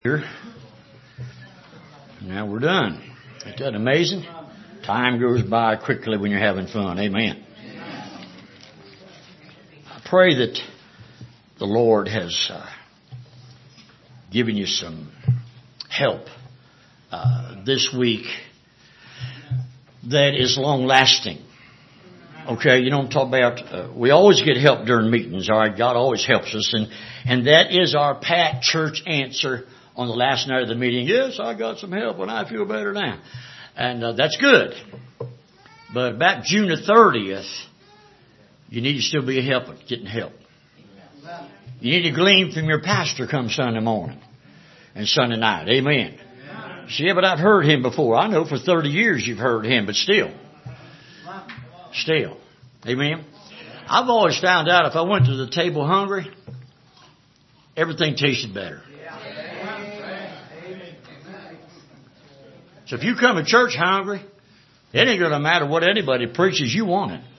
Here. Now we're done. Isn't that amazing? Time goes by quickly when you're having fun. Amen. I pray that the Lord has given you some help this week that is long lasting. Okay, you know what I'm talking about? We always get help during meetings, all right? God always helps us. And that is our pat church answer on the last night of the meeting. Yes, I got some help and I feel better now. And that's good. But about June the 30th, you need to still be getting help. You need to glean from your pastor come Sunday morning and Sunday night. Amen. See, but I've heard him before. I know for 30 years you've heard him, but still. Amen. I've always found out if I went to the table hungry, everything tasted better. So if you come to church hungry, it ain't going to matter what anybody preaches, you want it.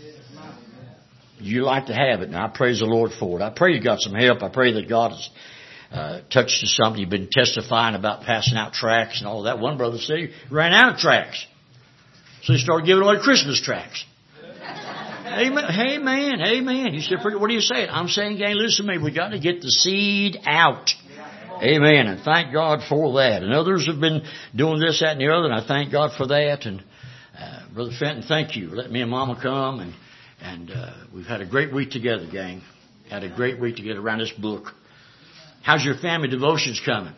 You like to have it, and I praise the Lord for it. I pray you got some help. I pray that God has touched you something. You've been testifying about passing out tracts and all that. One brother said he ran out of tracts, so he started giving away Christmas tracts. Amen. Amen. You said, what are you saying? I'm saying, gang, listen to me. We got to get the seed out. Amen. And thank God for that. And others have been doing this, that, and the other, and I thank God for that. And Brother Fenton, thank you. Let me and Mama come, and we've had a great week together, gang. Had a great week together around this book. How's your family devotions coming?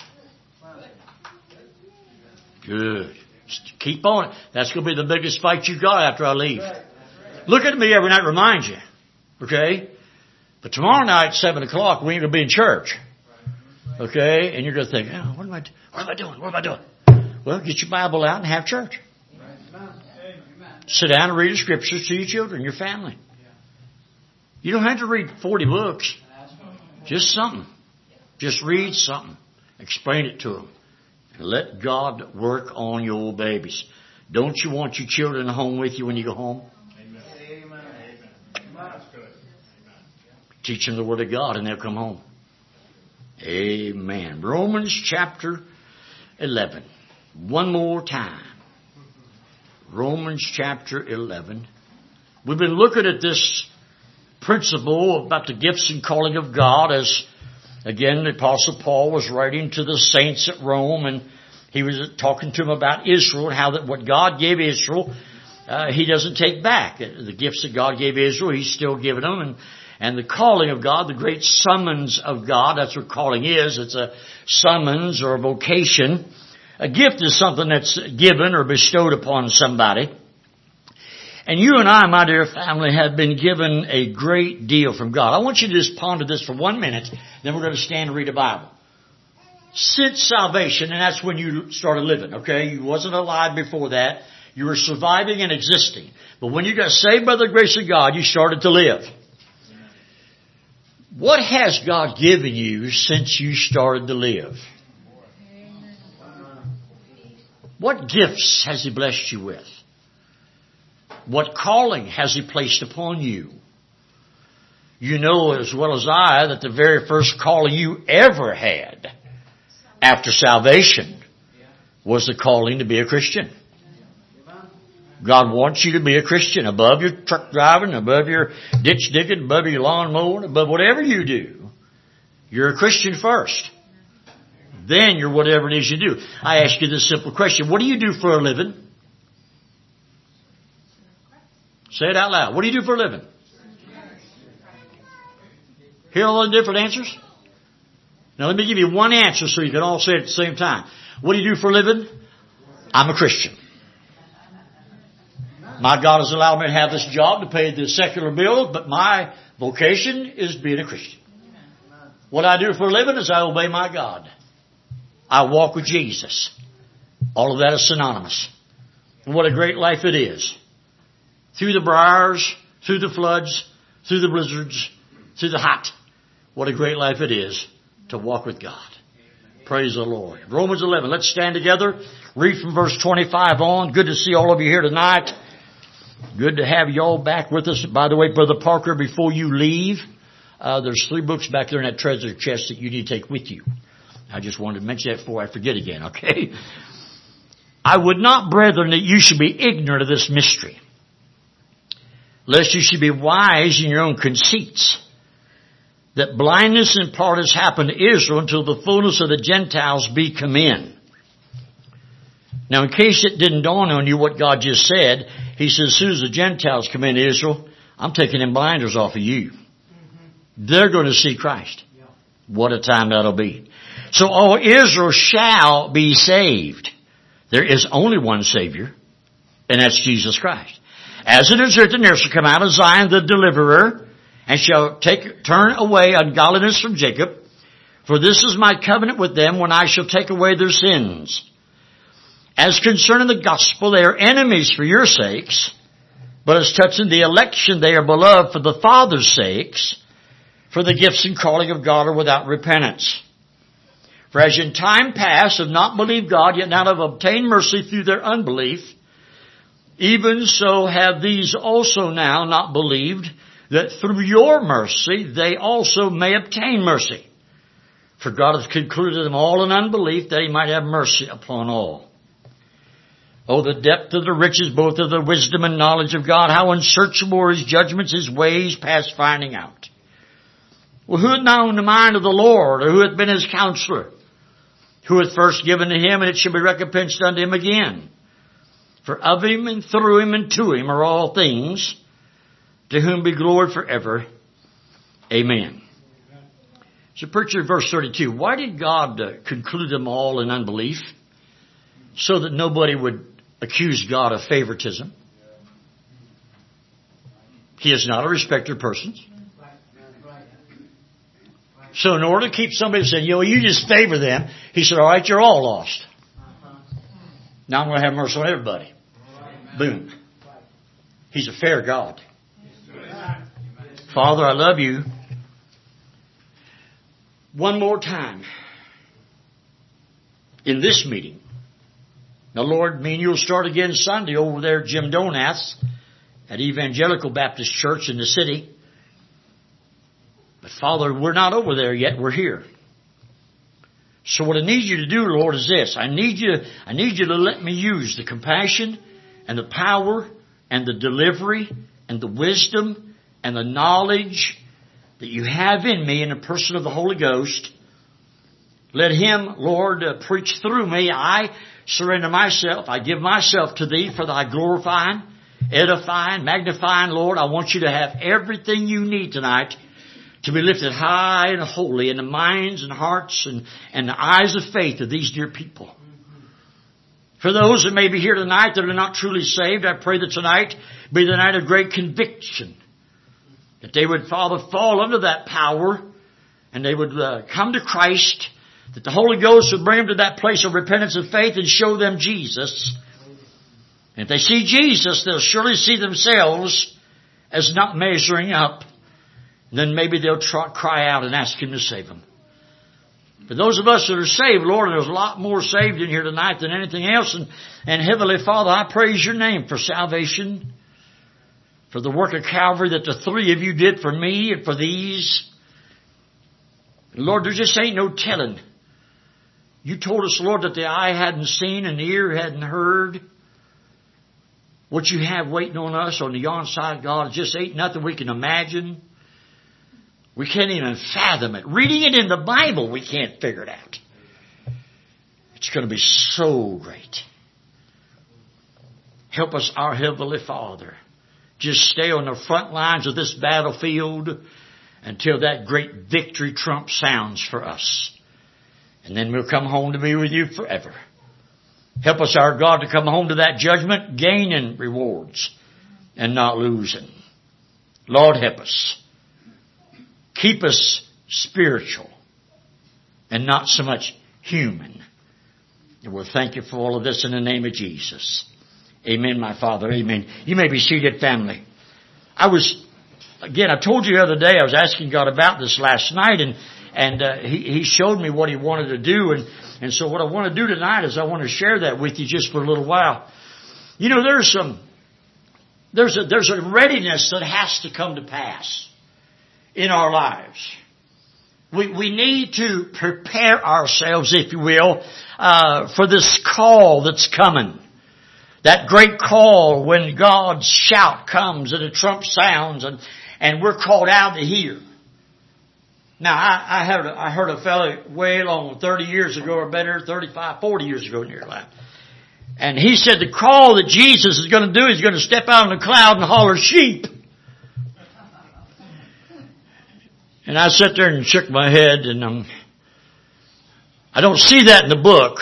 Good. Just keep on it. That's going to be the biggest fight you got after I leave. Look at me every night, remind you. Okay? But tomorrow night, 7 o'clock, we ain't going to be in church. Okay? And you're going to think, oh, what am I doing? Well, get your Bible out and have church. Sit down and read the scriptures to your children, your family. You don't have to read 40 books. Just something. Just read something. Explain it to them. And let God work on your babies. Don't you want your children home with you when you go home? Teach them the Word of God and they'll come home. Amen. Romans chapter 11. One more time. Romans chapter 11. We've been looking at this principle about the gifts and calling of God as, again, the Apostle Paul was writing to the saints at Rome, and he was talking to them about Israel and how that what God gave Israel, he doesn't take back. The gifts that God gave Israel, he's still giving them. And the calling of God, the great summons of God, that's what calling is. It's a summons or a vocation. A gift is something that's given or bestowed upon somebody. And you and I, my dear family, have been given a great deal from God. I want you to just ponder this for 1 minute, then we're going to stand and read the Bible. Since salvation, and that's when you started living, okay? You wasn't alive before that. You were surviving and existing. But when you got saved by the grace of God, you started to live. What has God given you since you started to live? What gifts has He blessed you with? What calling has He placed upon you? You know as well as I that the very first calling you ever had after salvation was the calling to be a Christian. God wants you to be a Christian above your truck driving, above your ditch digging, above your lawn mowing, above whatever you do. You're a Christian first. Then you're whatever it is you do. I ask you this simple question. What do you do for a living? Say it out loud. What do you do for a living? Hear all the different answers? Now let me give you one answer so you can all say it at the same time. What do you do for a living? I'm a Christian. My God has allowed me to have this job to pay the secular bills, but my vocation is being a Christian. What I do for a living is I obey my God. I walk with Jesus. All of that is synonymous. And what a great life it is. Through the briars, through the floods, through the blizzards, through the hot. What a great life it is to walk with God. Praise the Lord. Romans 11. Let's stand together. Read from verse 25 on. Good to see all of you here tonight. Good to have you all back with us. By the way, Brother Parker, before you leave, there's 3 books back there in that treasure chest that you need to take with you. I just wanted to mention that before I forget again, okay? I would not, brethren, that you should be ignorant of this mystery, lest you should be wise in your own conceits, that blindness in part has happened to Israel until the fullness of the Gentiles be come in. Now, in case it didn't dawn on you what God just said, He says, as soon as the Gentiles come into Israel, I'm taking them blinders off of you. They're going to see Christ. What a time that'll be. So all Israel shall be saved. There is only one Savior, and that's Jesus Christ. As it is written, there shall come out of Zion the deliverer, and shall turn away ungodliness from Jacob. For this is my covenant with them when I shall take away their sins. As concerning the gospel, they are enemies for your sakes, but as touching the election, they are beloved for the Father's sakes, for the gifts and calling of God are without repentance. For as in time past have not believed God, yet now have obtained mercy through their unbelief, even so have these also now not believed, that through your mercy they also may obtain mercy. For God hath concluded them all in unbelief, that He might have mercy upon all. Oh, the depth of the riches, both of the wisdom and knowledge of God, how unsearchable are His judgments, His ways past finding out. Well, who hath known the mind of the Lord, or who hath been His counselor? Who hath first given to Him, and it shall be recompensed unto Him again? For of Him, and through Him, and to Him are all things, to whom be glory forever. Amen. So preacher, verse 32. Why did God conclude them all in unbelief? So that nobody would accuse God of favoritism. He is not a respecter of persons. So in order to keep somebody saying, you just favor them, He said, all right, you're all lost. Now I'm going to have mercy on everybody. Boom. He's a fair God. Father, I love you. One more time. In this meeting. Now, Lord, me and you'll start again Sunday over there at Jim Donath's at Evangelical Baptist Church in the city. But Father, we're not over there yet. We're here. So what I need you to do, Lord, is this. I need you to let me use the compassion and the power and the delivery and the wisdom and the knowledge that you have in me in the person of the Holy Ghost. Let Him, Lord, preach through me. I surrender myself. I give myself to Thee for Thy glorifying, edifying, magnifying, Lord. I want you to have everything you need tonight to be lifted high and holy in the minds and hearts and the eyes of faith of these dear people. For those that may be here tonight that are not truly saved, I pray that tonight be the night of great conviction. That they would, Father, fall under that power and they would come to Christ. That the Holy Ghost would bring them to that place of repentance and faith and show them Jesus. And if they see Jesus, they'll surely see themselves as not measuring up. And then maybe they'll cry out and ask Him to save them. For those of us that are saved, Lord, there's a lot more saved in here tonight than anything else. And Heavenly Father, I praise Your name for salvation. For the work of Calvary that the three of You did for me and for these. Lord, there just ain't no telling. You told us, Lord, that the eye hadn't seen and the ear hadn't heard. What You have waiting on us on the yon side, God, just ain't nothing we can imagine. We can't even fathom it. Reading it in the Bible, we can't figure it out. It's going to be so great. Help us, our Heavenly Father. Just stay on the front lines of this battlefield until that great victory trump sounds for us. And then we'll come home to be with You forever. Help us, our God, to come home to that judgment, gaining rewards and not losing. Lord, help us. Keep us spiritual and not so much human. And we'll thank You for all of this in the name of Jesus. Amen, my Father. Amen. You may be seated, family. I told you the other day, I was asking God about this last night, and He showed me what He wanted to do. And so what I want to do tonight is I want to share that with you just for a little while. You know, there's a readiness that has to come to pass in our lives. We need to prepare ourselves, if you will, for this call that's coming. That great call when God's shout comes and the trump sounds and we're called out to hear. Now, I heard a fellow way long, 30 years ago or better, 35, 40 years ago near life. And he said the call that Jesus is going to do is going to step out in the cloud and holler sheep. And I sat there and shook my head and I don't see that in the book.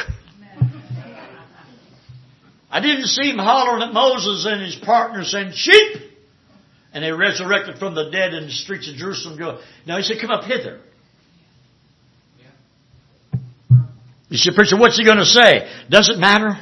I didn't see him hollering at Moses and his partner saying, sheep! And they resurrected from the dead in the streets of Jerusalem. No, he said, come up hither. You said, preacher, what's he going to say? Does it matter?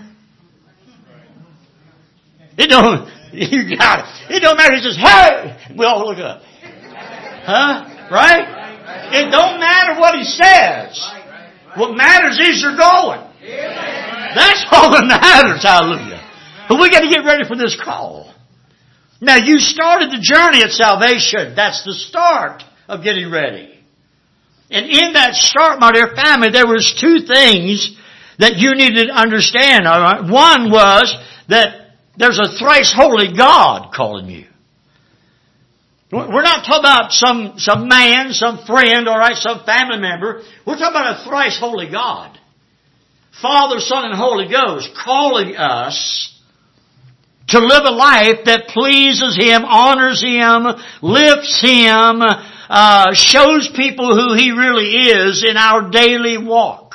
You got it. It don't matter. He says, hey! We all look up. Huh? Right? It don't matter what he says. What matters is you're going. That's all that matters. Hallelujah. But we got to get ready for this call. Now you started the journey at salvation. That's the start of getting ready. And in that start, my dear family, there was two things that you needed to understand. All right? One was that there's a thrice holy God calling you. We're not talking about some man, some friend, all right, some family member. We're talking about a thrice holy God. Father, Son, and Holy Ghost calling us to live a life that pleases Him, honors Him, lifts Him, shows people who He really is in our daily walk.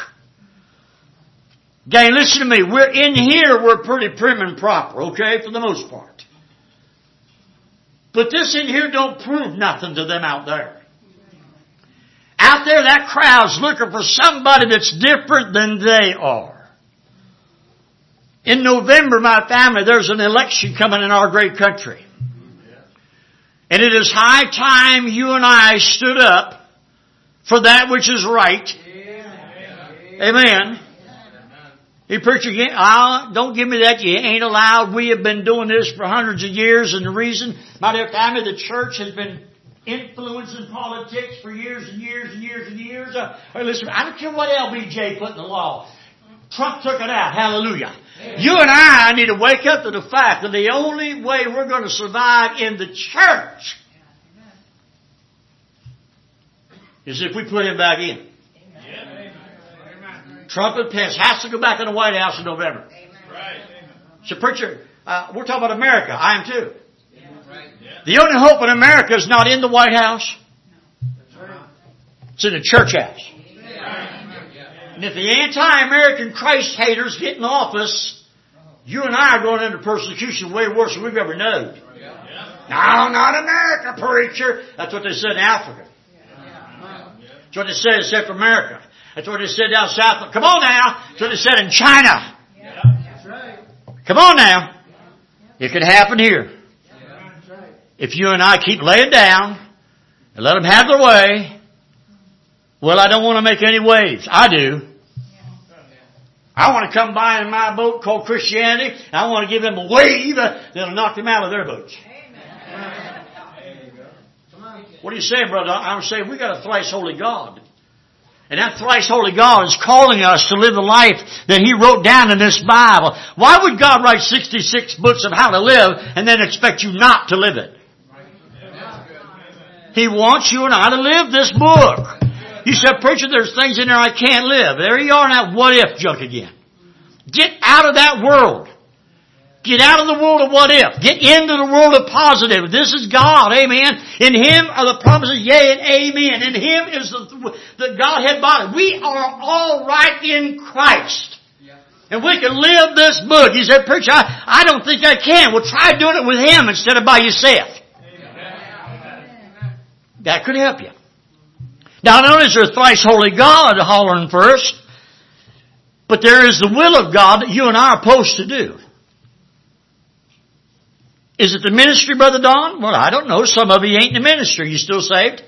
Okay, listen to me. We're in here, we're pretty prim and proper, okay, for the most part. But this in here don't prove nothing to them out there. Out there, that crowd's looking for somebody that's different than they are. In November, my family, there's an election coming in our great country. And it is high time you and I stood up for that which is right. Amen. You preacher, don't give me that. You ain't allowed. We have been doing this for hundreds of years. And the reason, my dear family, the church has been influencing politics for years and years and years and years. Listen, I don't care what LBJ put in the law. Trump took it out. Hallelujah. Amen. You and I need to wake up to the fact that the only way we're going to survive in the church is if we put him back in. Trump and Pence has to go back in the White House in November. Right. So preacher, we're talking about America. I am too. The only hope in America is not in the White House. It's in the church house. And if the anti-American Christ haters get in office, you and I are going into persecution way worse than we've ever known. No, not America, preacher. That's what they said in Africa. That's what they said in Central America. That's what they said down south. Come on now. That's what they said in China. Come on now. It could happen here. If you and I keep laying down and let them have their way, well, I don't want to make any waves. I do. I want to come by in my boat called Christianity, and I want to give them a wave that'll knock them out of their boats. What are you saying, brother? I'm saying we got a thrice holy God. And that thrice holy God is calling us to live the life that He wrote down in this Bible. Why would God write 66 books of how to live and then expect you not to live it? He wants you and I to live this book. You said, preacher, there's things in there I can't live. There you are in that what if junk again. Get out of that world. Get out of the world of what if. Get into the world of positive. This is God. Amen. In Him are the promises, yea and amen. In Him is the Godhead body. We are all right in Christ. And we can live this book. You said, preacher, I don't think I can. Well, try doing it with Him instead of by yourself. That could help you. Not only is there a thrice holy God hollering first, but there is the will of God that you and I are supposed to do. Is it the ministry, Brother Don? Well, I don't know. Some of you ain't in the ministry. You still saved?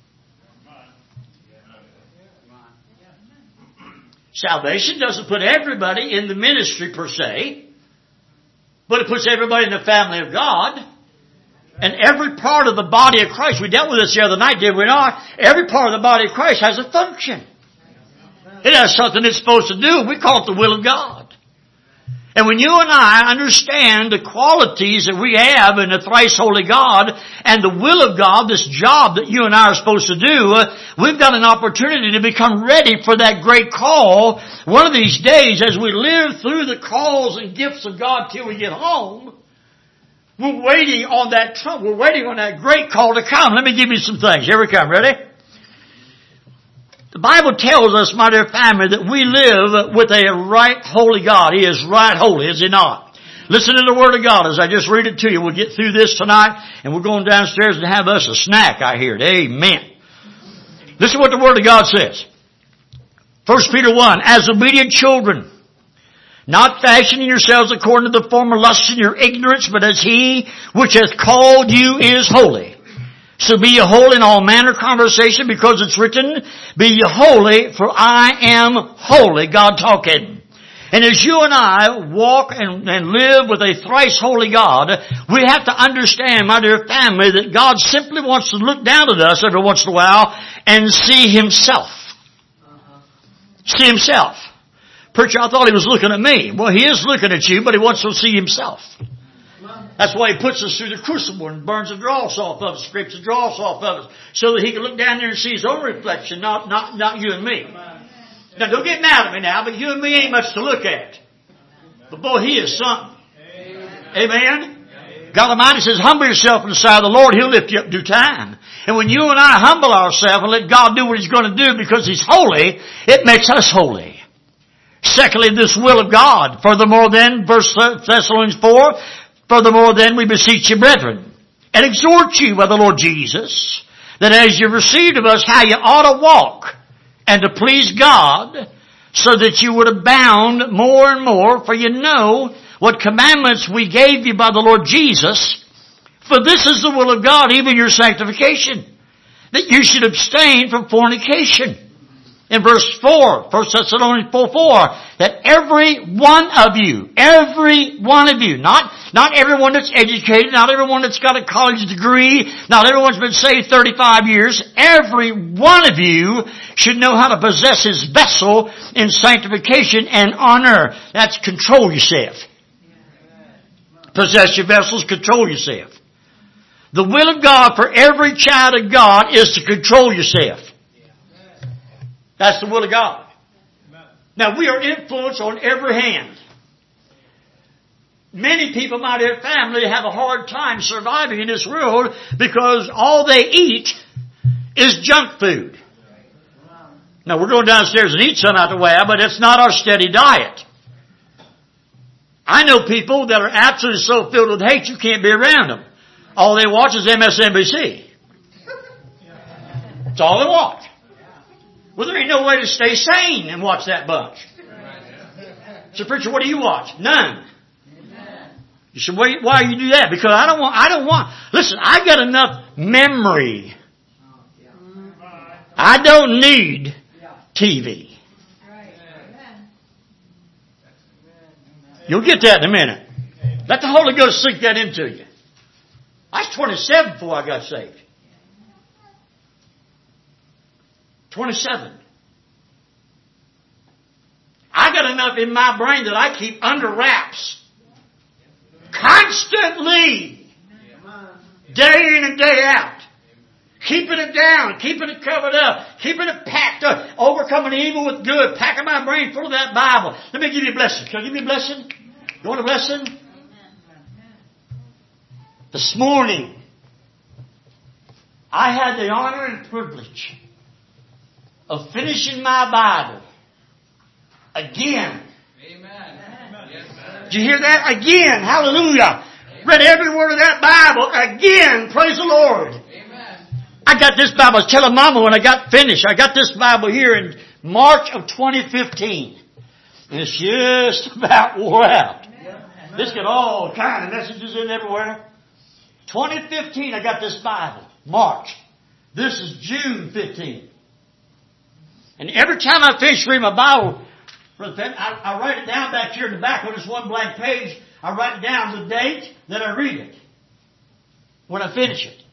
Salvation doesn't put everybody in the ministry per se, but it puts everybody in the family of God. And every part of the body of Christ, we dealt with this the other night, did we not? Every part of the body of Christ has a function. It has something it's supposed to do. We call it the will of God. And when you and I understand the qualities that we have in the thrice holy God and the will of God, this job that you and I are supposed to do, we've got an opportunity to become ready for that great call. One of these days, as we live through the calls and gifts of God till we get home, we're waiting on that trump. We're waiting on that great call to come. Let me give you some things. Here we come. Ready? The Bible tells us, my dear family, that we live with a right holy God. He is right holy, is He not? Listen to the Word of God as I just read it to you. We'll get through this tonight, and we're going downstairs to have us a snack, I hear it. Amen. Listen to what the Word of God says. 1 Peter 1, as obedient children, not fashioning yourselves according to the former lusts in your ignorance, but as He which hath called you is holy. So be ye holy in all manner of conversation, because it's written, be ye holy, for I am holy. God talking. And as you and I walk and live with a thrice holy God, we have to understand, my dear family, that God simply wants to look down at us every once in a while and see Himself. See Himself. Preacher, I thought He was looking at me. Well, He is looking at you, but He wants to see Himself. That's why He puts us through the crucible and burns the dross off of us, scrapes the dross off of us, so that He can look down there and see His own reflection, not you and me. Now, don't get mad at me now, but you and me ain't much to look at. But boy, He is something. Amen? God Almighty says, humble yourself in the sight of the Lord, He'll lift you up in due time. And when you and I humble ourselves and let God do what He's going to do because He's holy, it makes us holy. Secondly, this will of God. Furthermore then, 1 Thessalonians 4, furthermore then we beseech you, brethren, and exhort you by the Lord Jesus, that as you received of us how you ought to walk, and to please God, so that you would abound more and more, for you know what commandments we gave you by the Lord Jesus. For this is the will of God, even your sanctification, that you should abstain from fornication. In verse 4, 1 Thessalonians 4:4, that every one of you, not everyone that's educated, not everyone that's got a college degree, not everyone's been saved 35 years, every one of you should know how to possess his vessel in sanctification and honor. That's control yourself. Possess your vessels, control yourself. The will of God for every child of God is to control yourself. That's the will of God. Now, we are influenced on every hand. Many people, my dear family, have a hard time surviving in this world because all they eat is junk food. Now, we're going downstairs and eat some out the way, but it's not our steady diet. I know people that are absolutely so filled with hate you can't be around them. All they watch is MSNBC. That's all they watch. Well, there ain't no way to stay sane and watch that bunch. So, preacher, what do you watch? None. You said, why you do that? Because I don't want, listen, I got enough memory. I don't need TV. You'll get that in a minute. Let the Holy Ghost sink that into you. I was 27 before I got saved. 27. I got enough in my brain that I keep under wraps. Constantly. Day in and day out. Keeping it down. Keeping it covered up. Keeping it packed up. Overcoming evil with good. Packing my brain full of that Bible. Let me give you a blessing. Can I give you a blessing? You want a blessing? This morning, I had the honor and privilege of finishing my Bible again. Amen. Did you hear that? Again. Hallelujah. Read every word of that Bible again. Praise the Lord. Amen. I got this Bible. I was telling Mama when I got finished. I got this Bible here in March of 2015. And it's just about wore out. This got all kind of messages in everywhere. 2015, I got this Bible. March. This is June 15. And every time I finish reading my Bible, I write it down back here in the back on this one blank page. I write down the date that I read it. when I finish it.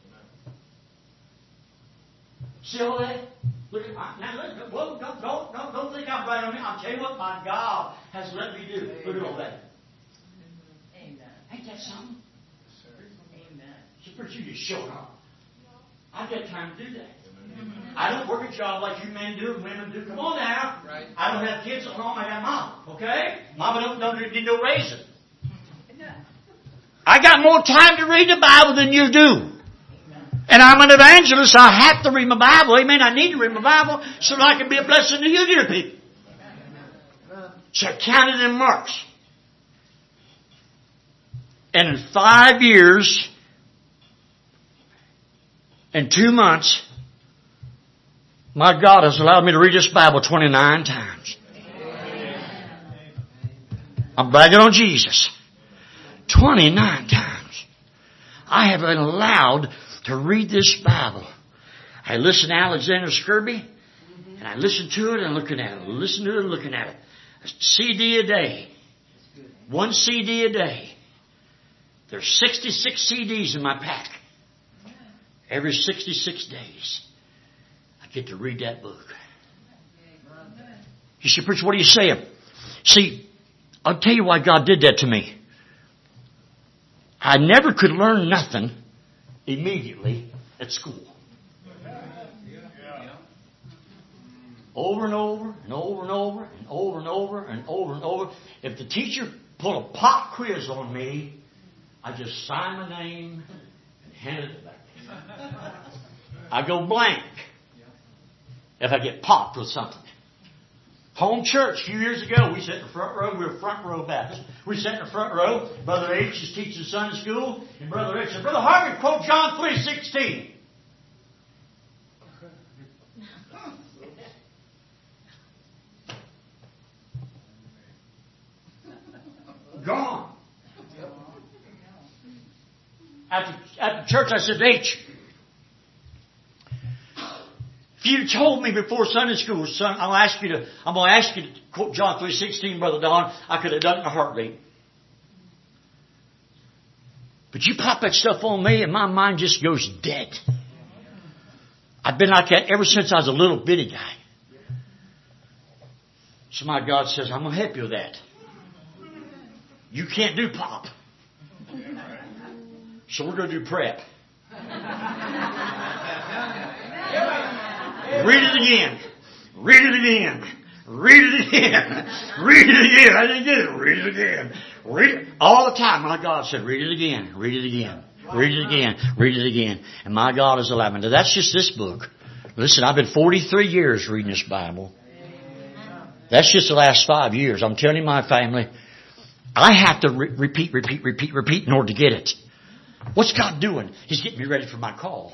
See all that? Look at my, now look, whoa, don't think I'm right on me. I'll tell you what my God has let me do. Look at all that. Amen. Ain't that something? Amen. So first you just showing off. I've got time to do that. I don't work a job like you men do and women do. Come on now. Right. I don't have kids at home. I got mama. Okay? Mama don't need no raising. I got more time to read the Bible than you do. And I'm an evangelist. I have to read my Bible. Amen. I need to read my Bible so that I can be a blessing to you, dear people. So I counted in marks. And in 5 years and 2 months, my God has allowed me to read this Bible 29 times. I'm bragging on Jesus. 29 times. I have been allowed to read this Bible. I listen to Alexander Skirby, and I listen to it and looking at it. Listen to it and looking at it. A CD a day. 1 CD a day. There's 66 CDs in my pack. Every 66 days, I get to read that book. You say, preacher, what are you saying? See, I'll tell you why God did that to me. I never could learn nothing immediately at school. Over and over and over and over and over and over and over and over. If the teacher put a pop quiz on me, I just sign my name and hand it back. I go blank if I get popped with something. Home church a few years ago, we sat in the front row. We were front row Baptist. We sat in the front row. Brother H is teaching Sunday school, and Brother H said, Brother Harvey, quote John 3:16. Gone. At the church, I said, H, if you told me before Sunday school, son, I'm going to ask you to quote John 3:16, Brother Don, I could have done it in a heartbeat. But you pop that stuff on me and my mind just goes dead. I've been like that ever since I was a little bitty guy. So my God says, I'm going to help you with that. You can't do pop. So we're going to do prep. Read it again. Read it again. Read it again. Read it again. I didn't get it. Read it again. Read it. All the time, my God said, read it again. Read it again. Read it again. Read it again. And my God is allowing. Now that's just this book. Listen, I've been 43 years reading this Bible. That's just the last 5 years. I'm telling you, my family, I have to repeat in order to get it. What's God doing? He's getting me ready for my call.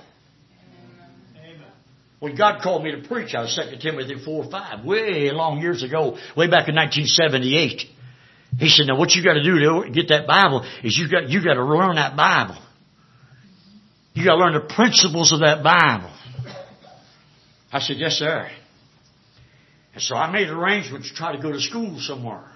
When God called me to preach, I was 2 Timothy 4:5, way long years ago, way back in 1978. He said, now what you got to do to get that Bible is you got to learn that Bible. You got to learn the principles of that Bible. I said, yes, sir. And so I made arrangements to try to go to school somewhere.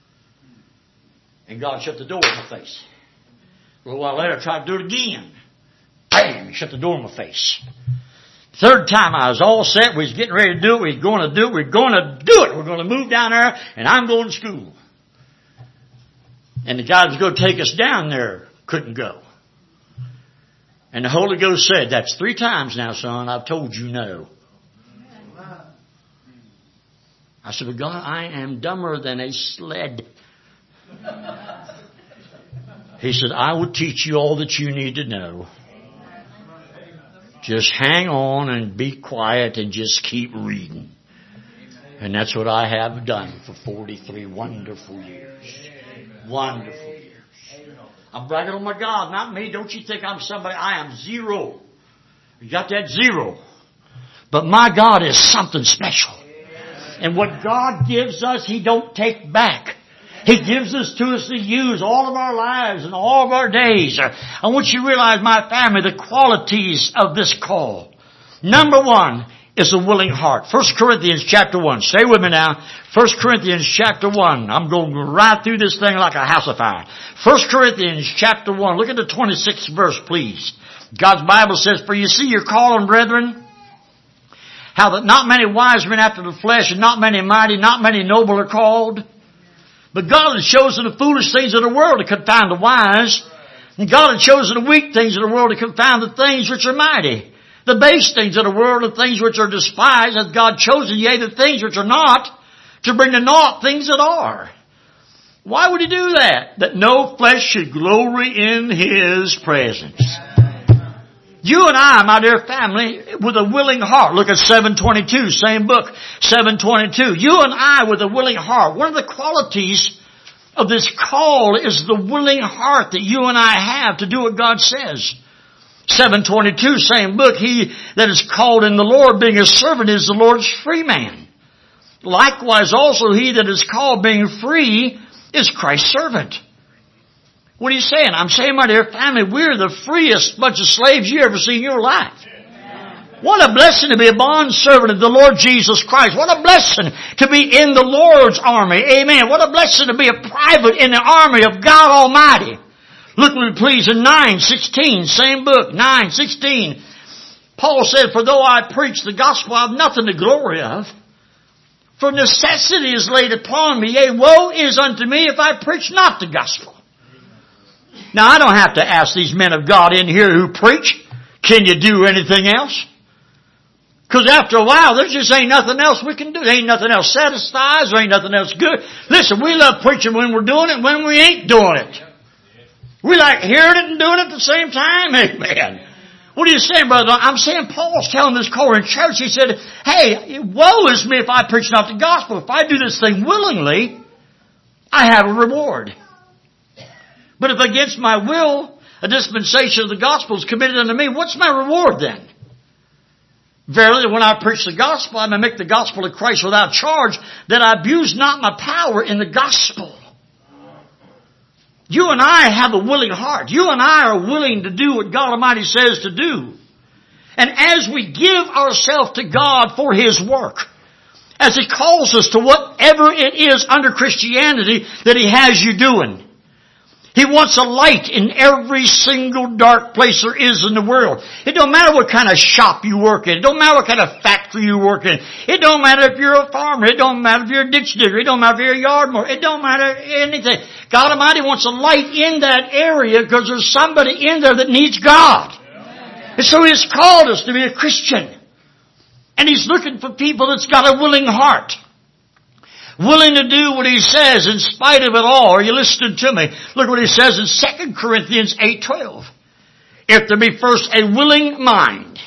And God shut the door in my face. A little while later, I tried to do it again. Bam! He shut the door in my face. Third time I was all set. We was getting ready to do it. We was going to do it. We're going to do it. We're going to move down there, and I'm going to school. And the guy that was going to take us down there couldn't go. And the Holy Ghost said, that's 3 times now, son. I've told you no. I said, but God, I am dumber than a sled. He said, I will teach you all that you need to know. Just hang on and be quiet and just keep reading. And that's what I have done for 43 wonderful years. Wonderful years. I'm bragging on my God, not me. Don't you think I'm somebody. I am zero. You got that? Zero. But my God is something special. And what God gives us, He don't take back. He gives us to us to use all of our lives and all of our days. I want you to realize, my family, the qualities of this call. Number 1 is a willing heart. 1 Corinthians chapter 1. Stay with me now. 1 Corinthians chapter 1. I'm going right through this thing like a house of fire. 1 Corinthians chapter 1. Look at the 26th verse, please. God's Bible says, for you see your calling, brethren, how that not many wise men after the flesh, and not many mighty, not many noble are called. But God has chosen the foolish things of the world to confound the wise. And God has chosen the weak things of the world to confound the things which are mighty. The base things of the world, the things which are despised, hath God chosen, yea, the things which are not, to bring to naught things that are. Why would He do that? That no flesh should glory in His presence. You and I, my dear family, with a willing heart. Look at 7:22, same book, 7:22. You and I with a willing heart. One of the qualities of this call is the willing heart that you and I have to do what God says. 7:22, same book. He that is called in the Lord, being a servant, is the Lord's free man. Likewise also he that is called, being free, is Christ's servant. What are you saying? I'm saying, my dear family, we're the freest bunch of slaves you ever seen in your life. What a blessing to be a bond servant of the Lord Jesus Christ. What a blessing to be in the Lord's army. Amen. What a blessing to be a private in the army of God Almighty. Look with me please in 9:16, same book, 9:16. Paul said, for though I preach the gospel, I have nothing to glory of. For necessity is laid upon me. Yea, woe is unto me if I preach not the gospel. Now, I don't have to ask these men of God in here who preach, can you do anything else? Because after a while, there just ain't nothing else we can do. There ain't nothing else satisfies. There ain't nothing else good. Listen, we love preaching when we're doing it, when we ain't doing it. We like hearing it and doing it at the same time. Amen. What are you saying, brother? I'm saying Paul's telling this Corinth church, he said, hey, woe is me if I preach not the gospel. If I do this thing willingly, I have a reward. But if against my will, a dispensation of the gospel is committed unto me, what's my reward then? Verily, when I preach the gospel, I may make the gospel of Christ without charge, that I abuse not my power in the gospel. You and I have a willing heart. You and I are willing to do what God Almighty says to do. And as we give ourselves to God for His work, as He calls us to whatever it is under Christianity that He has you doing, He wants a light in every single dark place there is in the world. It don't matter what kind of shop you work in. It don't matter what kind of factory you work in. It don't matter if you're a farmer. It don't matter if you're a ditch digger. It don't matter if you're a yard mower. It don't matter anything. God Almighty wants a light in that area because there's somebody in there that needs God. And so He's called us to be a Christian. And He's looking for people that's got a willing heart. Willing to do what He says in spite of it all. Are you listening to me? Look what He says in 2 Corinthians 8:12. If there be first a willing mind.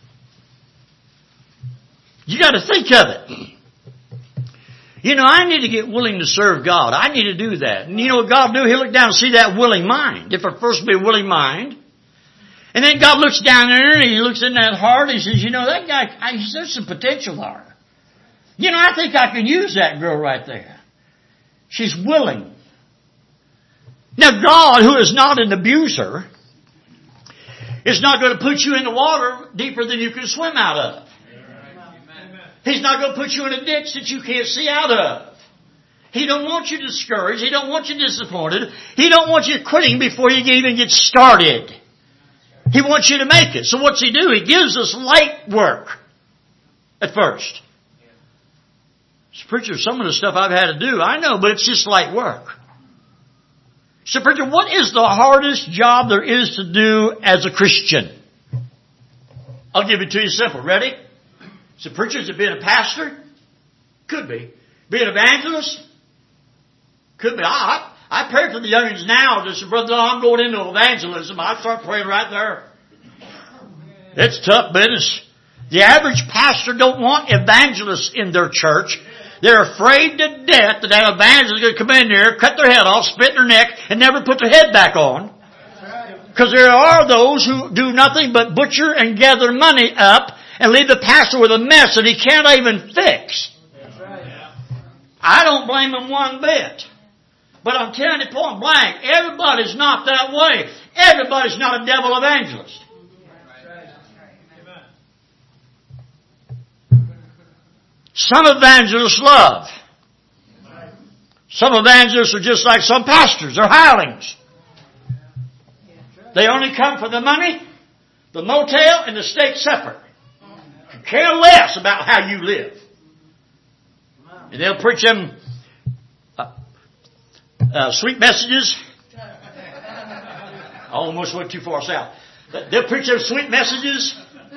You got to think of it. You know, I need to get willing to serve God. I need to do that. And you know what God will do? He'll look down and see that willing mind. If there first be a willing mind. And then God looks down there and He looks in that heart and He says, you know, that guy, there's some potential there. You know, I think I can use that girl right there. She's willing. Now God, who is not an abuser, is not going to put you in the water deeper than you can swim out of. He's not going to put you in a ditch that you can't see out of. He don't want you discouraged. He don't want you disappointed. He don't want you quitting before you even get started. He wants you to make it. So what's He do? He gives us light work at first. So, preacher, some of the stuff I've had to do, I know, but it's just light work. So, preacher, what is the hardest job there is to do as a Christian? I'll give it to you simple. Ready? So, preacher, is it being a pastor? Could be. Being an evangelist? Could be. I pray for the youngins now. Just say, brother, I'm going into evangelism. I start praying right there. It's tough business. The average pastor don't want evangelists in their church. They're afraid to death that an evangelist is going to come in there, cut their head off, spit in their neck, and never put their head back on. Because there are those who do nothing but butcher and gather money up and leave the pastor with a mess that he can't even fix. I don't blame him one bit. But I'm telling you point blank, everybody's not that way. Everybody's not a devil evangelist. Some evangelists love. Some evangelists are just like some pastors. They're hirelings. They only come for the money. The motel and the steak separate. Care less about how you live. And they'll preach them sweet messages. I almost went too far south. They'll preach them sweet messages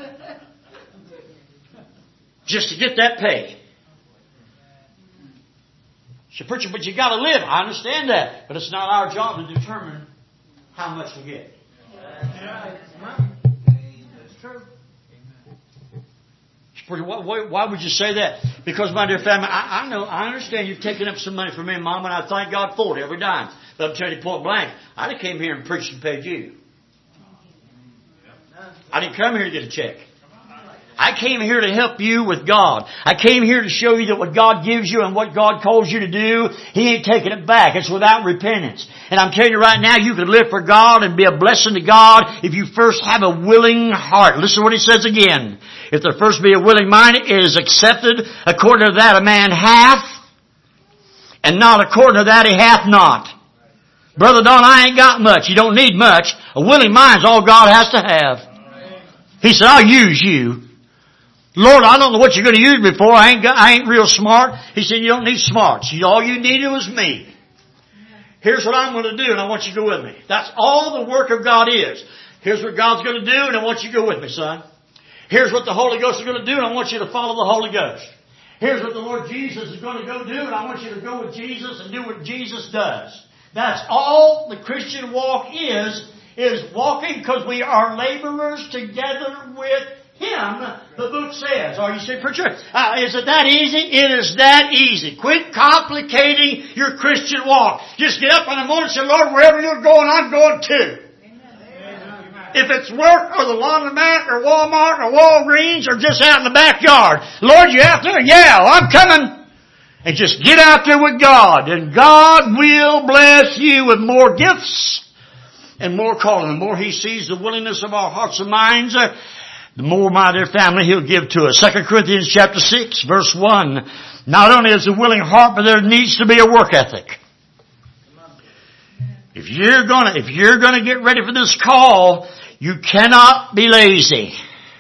just to get that pay. So, preacher, but you got to live. I understand that, but it's not our job to determine how much we get. That's true. Why would you say that? Because, my dear family, I understand you've taken up some money from me and Mom, and I thank God for it every dime. But I'm telling you point blank, I didn't came here and preached and paid you. I didn't come here to get a check. I came here to help you with God. I came here to show you that what God gives you and what God calls you to do, He ain't taking it back. It's without repentance. And I'm telling you right now, you can live for God and be a blessing to God if you first have a willing heart. Listen to what He says again. If there first be a willing mind, it is accepted. According to that a man hath, and not according to that he hath not. Brother Don, I ain't got much. You don't need much. A willing mind's all God has to have. He said, I'll use you. Lord, I don't know what you're going to use me for. I ain't real smart. He said, you don't need smarts. All you needed was me. Here's what I'm going to do, and I want you to go with me. That's all the work of God is. Here's what God's going to do, and I want you to go with me, son. Here's what the Holy Ghost is going to do, and I want you to follow the Holy Ghost. Here's what the Lord Jesus is going to go do, and I want you to go with Jesus and do what Jesus does. That's all the Christian walk is walking because we are laborers together with Him, the book says. Are you saying, preacher, is it that easy? It is that easy. Quit complicating your Christian walk. Just get up in the morning and say, Lord, wherever you're going, I'm going too. If it's work or the laundromat or Walmart or Walgreens or just out in the backyard. Lord, you out there? Yeah, I'm coming. And just get out there with God. And God will bless you with more gifts and more calling. The more He sees the willingness of our hearts and minds, the more, my dear family, He'll give to us. 2 Corinthians chapter 6, verse 1. Not only is a willing heart, but there needs to be a work ethic. If you're gonna get ready for this call, you cannot be lazy.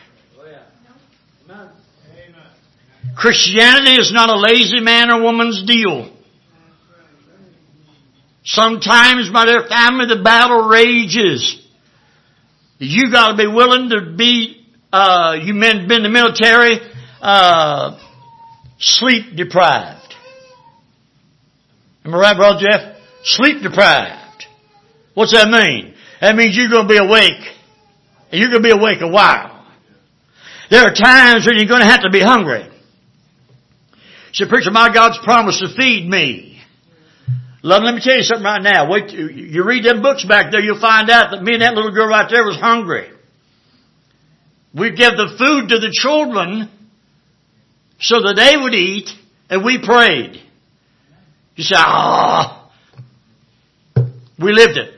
Christianity is not a lazy man or woman's deal. Sometimes, my dear family, the battle rages. You got to be willing to be. You men been in the military, sleep deprived. Am I right, Brother Jeff? Sleep deprived. What's that mean? That means you're going to be awake. And you're going to be awake a while. There are times when you're going to have to be hungry. So, preacher, my God's promised to feed me. Love, let me tell you something right now. Wait, you read them books back there, you'll find out that me and that little girl right there was hungry. We give the food to the children so that they would eat, and we prayed. You say, we lived it.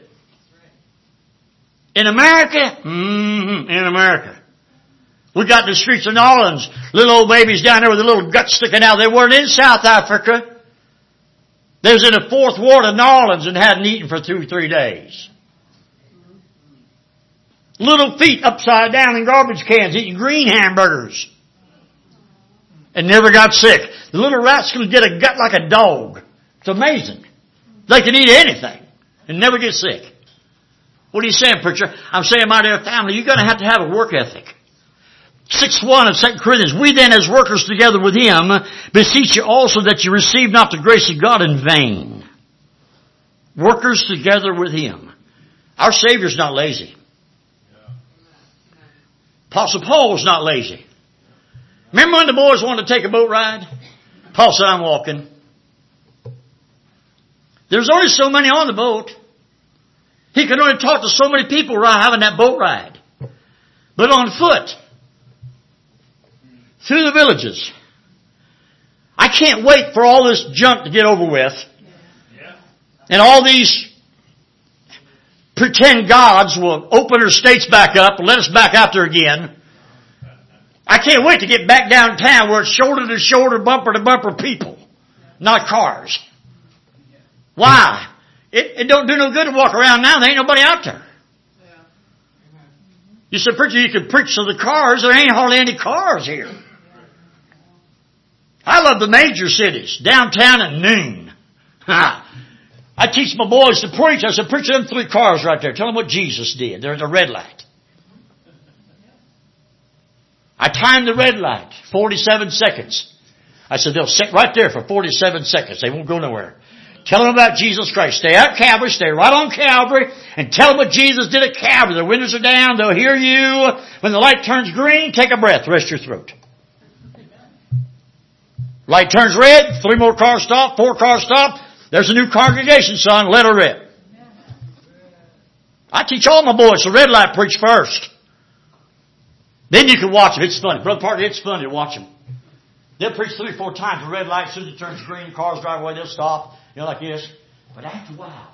In America? In America. We got in the streets of New Orleans, little old babies down there with a little gut sticking out. They weren't in South Africa. They was in the 4th ward of New Orleans and hadn't eaten for 2 or 3 days. Little feet upside down in garbage cans eating green hamburgers. And never got sick. The little rascals get a gut like a dog. It's amazing. They can eat anything and never get sick. What are you saying, preacher? I'm saying, my dear family, you're going to have a work ethic. 6:1 of 2 Corinthians. We then, as workers together with Him, beseech you also that you receive not the grace of God in vain. Workers together with Him. Our Savior's not lazy. Apostle Paul was not lazy. Remember when the boys wanted to take a boat ride? Paul said, I'm walking. There's only so many on the boat. He could only talk to so many people having that boat ride. But on foot. Through the villages. I can't wait for all this junk to get over with. And all these pretend gods will open their states back up and let us back out there again. I can't wait to get back downtown where it's shoulder to shoulder, bumper to bumper people, not cars. Why? It don't do no good to walk around now. There ain't nobody out there. You said, preacher, you can preach to the cars. There ain't hardly any cars here. I love the major cities. Downtown at noon. I teach my boys to preach. I said, preach them 3 cars right there. Tell them what Jesus did. There's a red light. I timed the red light, 47 seconds. I said, they'll sit right there for 47 seconds. They won't go nowhere. Tell them about Jesus Christ. Stay at Calvary. Stay right on Calvary. And tell them what Jesus did at Calvary. The windows are down. They'll hear you. When the light turns green, take a breath. Rest your throat. Light turns red. 3 more cars stop. 4 cars stop. There's a new congregation, son. Let her rip. I teach all my boys the red light preach first. Then you can watch them. It's funny. Brother Parker, it's funny to watch them. They'll preach 3 or 4 times. The red light, as soon as it turns green, cars drive away, they'll stop. You know, like this. But after a while,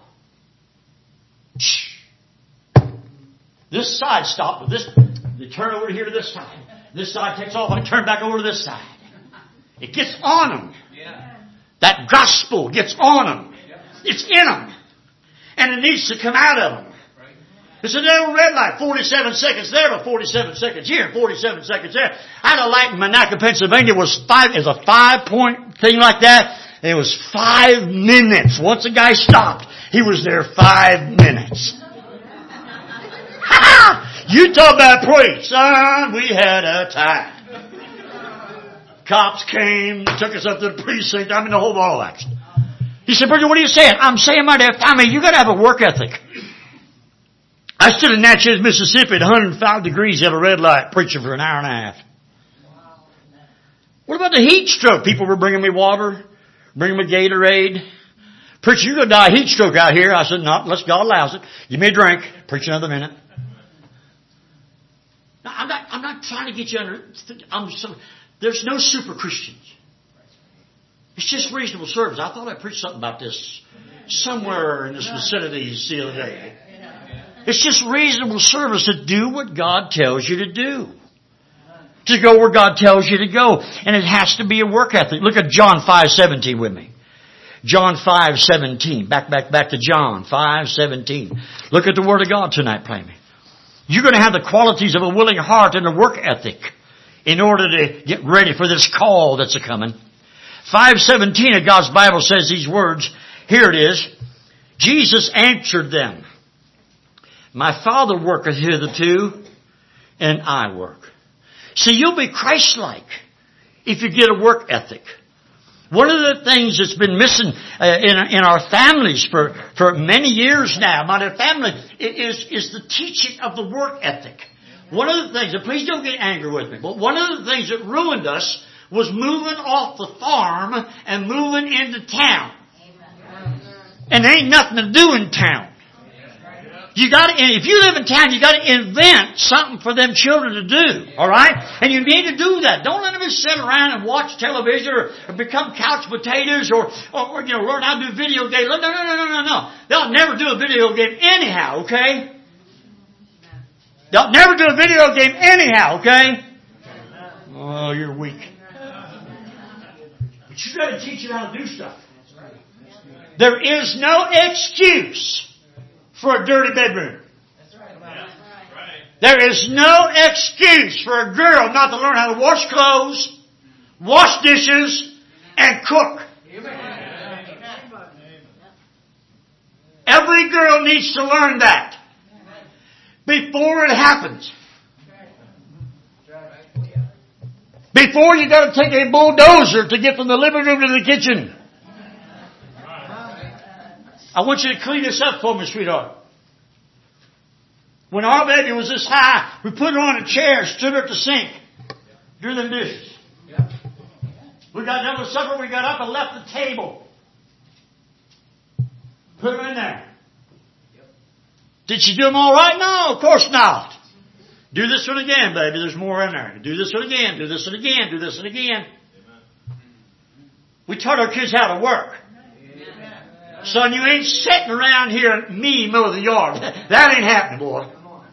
this side stopped. They turn over here to this side. This side takes off and they turn back over to this side. It gets on them. That gospel gets on them. It's in them. And it needs to come out of them. It's a little red light, 47 seconds there, but 47 seconds here, 47 seconds there. I had a light in Monaca, Pennsylvania. It was a 5-point thing like that. It was 5 minutes. Once a guy stopped, he was there 5 minutes. You talk about preach, son. We had a time. Cops came, took us up to the precinct. I'm in the whole ball of wax. He said, Bridget, what are you saying? I'm saying, my dear, I mean, you got to have a work ethic. I stood in Natchez, Mississippi at 105 degrees at a red light preaching for an hour and a half. What about the heat stroke? People were bringing me water, bringing me Gatorade. Preacher, you're going to die of heat stroke out here. I said, no, unless God allows it. Give me a drink. Preach another minute. Now, I'm not trying to get you under. There's no super Christians. It's just reasonable service. I thought I preached something about this somewhere in this vicinity the other day. It's just reasonable service to do what God tells you to do. To go where God tells you to go. And it has to be a work ethic. Look at John 5:17 with me. John 5:17. Back to John 5:17. Look at the Word of God tonight, play me. You're going to have the qualities of a willing heart and a work ethic in order to get ready for this call that's a-coming. 5:17 of God's Bible says these words. Here it is. Jesus answered them. My Father worketh hitherto, and I work. See, you'll be Christ-like if you get a work ethic. One of the things that's been missing in our families for many years now, my family, is the teaching of the work ethic. One of the things, and please don't get angry with me, but one of the things that ruined us was moving off the farm and moving into town. And there ain't nothing to do in town. If you live in town, you got to invent something for them children to do. All right? And you need to do that. Don't let them just sit around and watch television or become couch potatoes or learn how to do video games. No. They'll never do a video game anyhow, okay? They'll never do a video game anyhow, okay? Oh, you're weak. But you got to teach them how to do stuff. There is no excuse for a dirty bedroom. There is no excuse for a girl not to learn how to wash clothes, wash dishes, and cook. Every girl needs to learn that before it happens. Before you got to take a bulldozer to get from the living room to the kitchen. I want you to clean this up for me, sweetheart. When our baby was this high, we put her on a chair, stood her at the sink, do the dishes. We got done with supper, we got up and left the table. Put her in there. Did she do them all right? No, of course not. Do this one again, baby. There's more in there. Do this one again. Do this one again. Do this one again. We taught our kids how to work. Son, you ain't sitting around here and me mow the yard. That ain't happening, boy.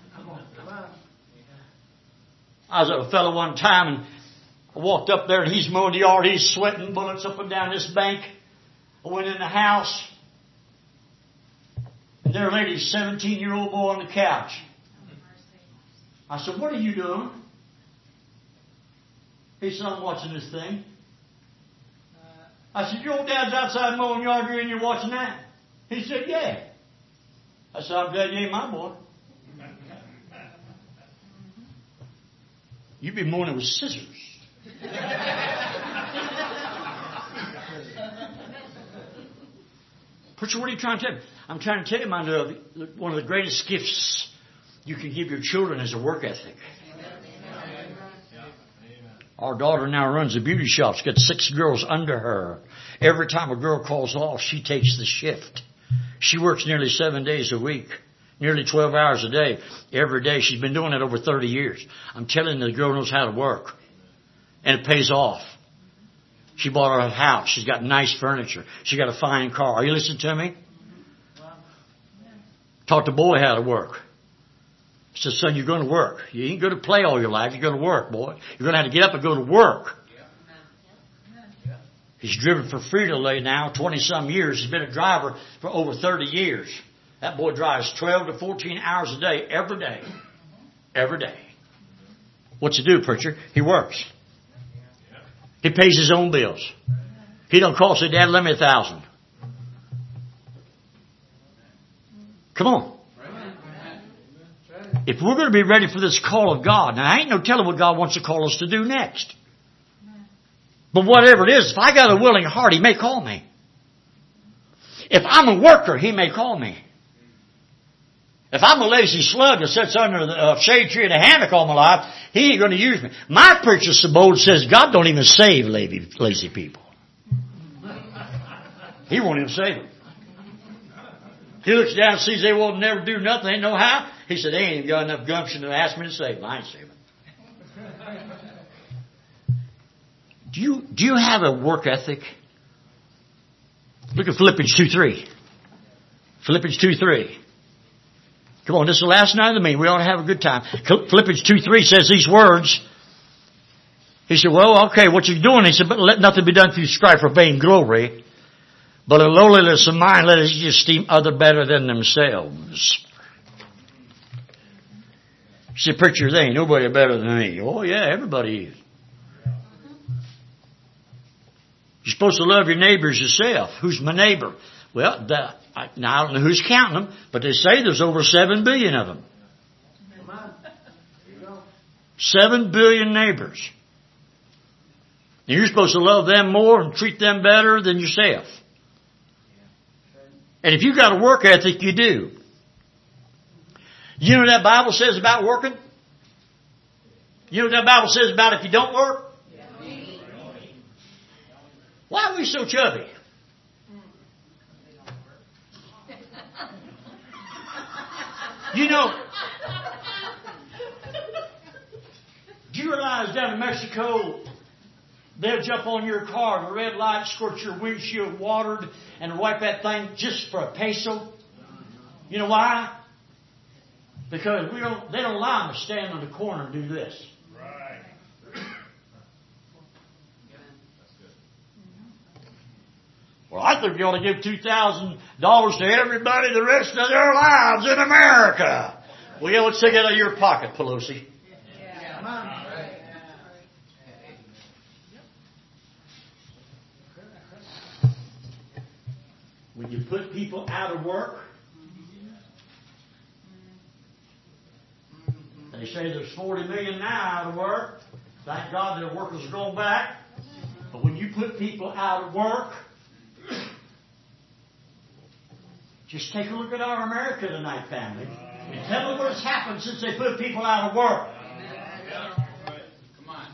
I was with a fellow one time and I walked up there and he's mowing the yard. He's sweating bullets up and down this bank. I went in the house and there a lady, 17-year-old boy on the couch. I said, what are you doing? He said, I'm watching this thing. I said, your old dad's outside mowing yard and you're watching that? He said, yeah. I said, I'm glad you ain't my boy. You'd be mowing it with scissors. Preacher, what are you trying to tell me? I'm trying to tell you, my love, one of the greatest gifts you can give your children is a work ethic. Our daughter now runs a beauty shop. She's got 6 girls under her. Every time a girl calls off, she takes the shift. She works nearly 7 days a week, nearly 12 hours a day, every day. She's been doing it over 30 years. I'm telling you, the girl knows how to work. And it pays off. She bought her a house. She's got nice furniture. She got a fine car. Are you listening to me? Taught the boy how to work. Said, son, you're going to work. You ain't going to play all your life. You're going to work, boy. You're going to have to get up and go to work. He's driven for Frito-Lay now, 20-some years. He's been a driver for over 30 years. That boy drives 12 to 14 hours a day, every day. Every day. What's he do, preacher? He works. He pays his own bills. He don't call, say, Dad, lend me $1,000. Come on. If we're going to be ready for this call of God, now I ain't no telling what God wants to call us to do next. But whatever it is, if I got a willing heart, He may call me. If I'm a worker, He may call me. If I'm a lazy slug that sits under the shade tree in a hammock all my life, He ain't going to use me. My preacher Sabode says God don't even save lazy people. He won't even save them. He looks down and sees they won't never do nothing. They ain't know how. He said, they ain't even got enough gumption to ask me to save them. I ain't saving them. Do you have a work ethic? Look at Philippians 2:3. Philippians 2:3. Come on, this is the last night of the meeting. We ought to have a good time. Philippians 2:3 says these words. He said, well, okay, what you doing? He said, but let nothing be done through strife or vain glory, but in lowliness of mind, let us esteem other better than themselves. He said, preacher, there ain't nobody better than me. Oh, yeah, everybody is. You're supposed to love your neighbors yourself. Who's my neighbor? Well, now I don't know who's counting them, but they say there's over 7 billion of them. 7 billion neighbors. And you're supposed to love them more and treat them better than yourself. And if you got a work ethic, you do. You know what that Bible says about working? You know what that Bible says about if you don't work? Why are we so chubby? You know, do you realize down in Mexico, they'll jump on your car, the red light, squirt your windshield watered, and wipe that thing just for a peso? You know why? Because they don't allow them to stand on the corner and do this. Right. Well, I think you ought to give $2,000 to everybody the rest of their lives in America. Well, yeah, let's take it out of your pocket, Pelosi. Yeah. When you put people out of work, they say there's 40 million now out of work. Thank God their workers are going back. But when you put people out of work, just take a look at our America tonight, family, and tell me what's happened since they put people out of work. Come on.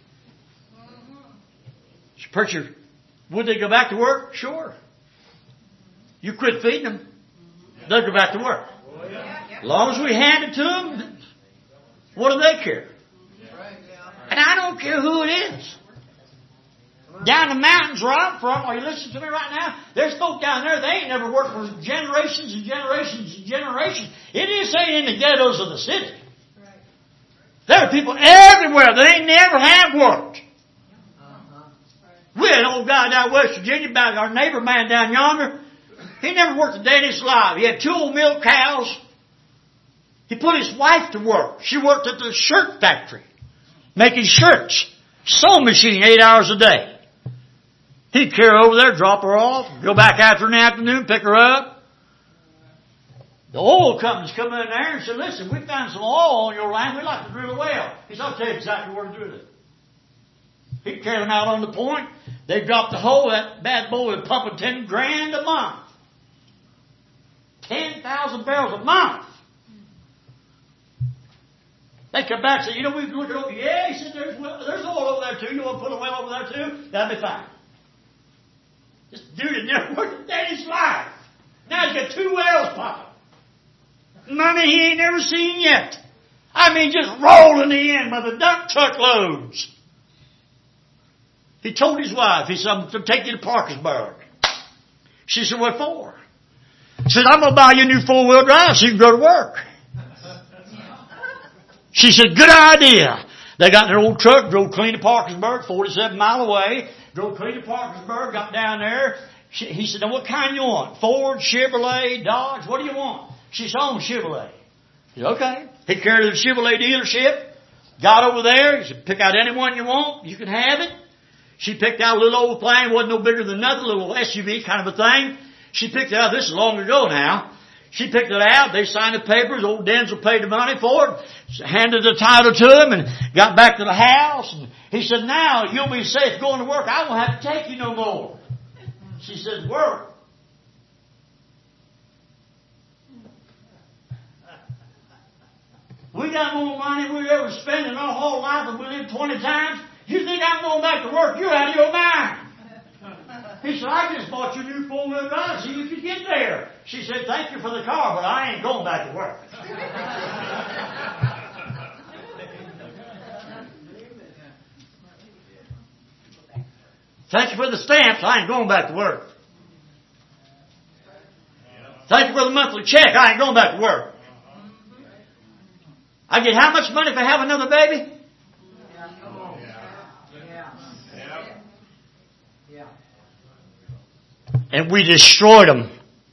Preacher, would they go back to work? Sure. You quit feeding them, they'll go back to work. As long as we hand it to them, what do they care? And I don't care who it is. Down the mountains where I'm from, are you listening to me right now? There's folk down there, they ain't never worked for generations and generations and generations. It is ain't in the ghettos of the city. There are people everywhere that ain't never have worked. We had an old guy down West Virginia, about our neighbor man down yonder. He never worked a day in his life. He had 2 old milk cows. He put his wife to work. She worked at the shirt factory, making shirts. Sewing machine 8 hours a day. He'd carry her over there, drop her off, go back after in the afternoon, pick her up. The oil companies come in there and said, listen, we found some oil on your land. We'd like to drill a well. He said, I'll tell you exactly where to drill it. He'd carry them out on the point. They'd drop the hole. That bad boy would pump $10,000 a month. 10,000 barrels a month. They come back and say, you know, we can look it over. Yeah, he said, there's oil over there too. You want to put a well over there too? That'll be fine. This dude had never worked a day in his life. Now he's got 2 wells popping. Money he ain't never seen yet. I mean, just rolling in by the dump truck loads. He told his wife, he said, I'm going to take you to Parkersburg. She said, what for? He said, I'm going to buy you a new 4-wheel drive so you can go to work. She said, good idea. They got in their old truck, drove clean to Parkersburg, 47 miles away, drove clean to Parkersburg, got down there. He said, now what kind you want? Ford, Chevrolet, Dodge, what do you want? She said, oh, Chevrolet. He said, okay. He carried her to the Chevrolet dealership, got over there. He said, pick out any one you want. You can have it. She picked out a little old thing, wasn't no bigger than another little SUV kind of a thing. She picked it out. This is long ago now. She picked it out. They signed the papers. Old Denzel paid the money for it. Handed the title to him and got back to the house. And he said, now you'll be safe going to work. I won't have to take you no more. She said, work. We got more money than we ever spent in our whole life, and we lived 20 times. You think I'm going back to work? You're out of your mind. He said, I just bought you a new 4-wheel drive so you could get there. She said, thank you for the car, but I ain't going back to work. Thank you for the stamps. I ain't going back to work. Thank you for the monthly check. I ain't going back to work. I get how much money if I have another baby? And we destroyed them.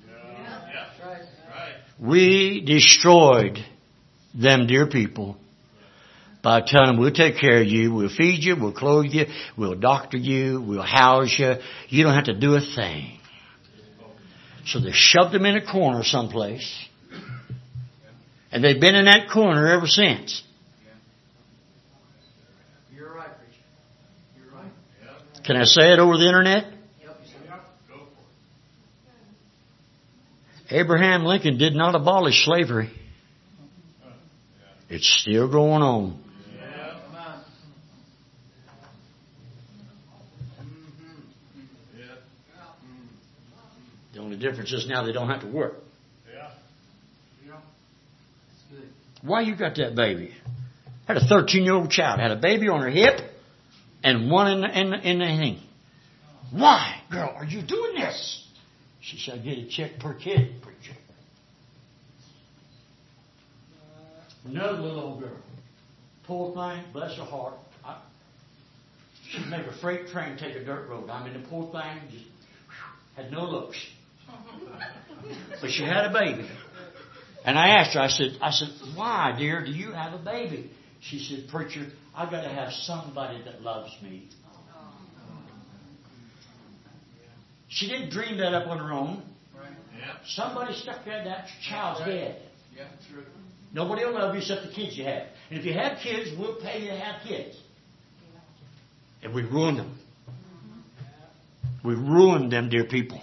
We destroyed them, dear people, by telling them, we'll take care of you, we'll feed you, we'll clothe you, we'll doctor you, we'll house you. You don't have to do a thing. So they shoved them in a corner someplace. And they've been in that corner ever since. You're right, preacher. You're right. Can I say it over the internet? Abraham Lincoln did not abolish slavery. It's still going on. The only difference is now they don't have to work. Why you got that baby? Had a 13-year-old child, had a baby on her hip and one in the thing. Why, girl, are you doing this? She said, I get a check per kid, preacher. Another little old girl. Poor thing, bless her heart. She'd make a freight train take a dirt road. I mean, the poor thing just had no looks. But she had a baby. And I asked her, I said, why, dear, do you have a baby? She said, preacher, I've got to have somebody that loves me. She didn't dream that up on her own. Right. Yeah. Somebody stuck that in that child's head. Yeah, true. Nobody will love you except the kids you have. And if you have kids, we'll pay you to have kids. And we ruined them. We ruined them, dear people.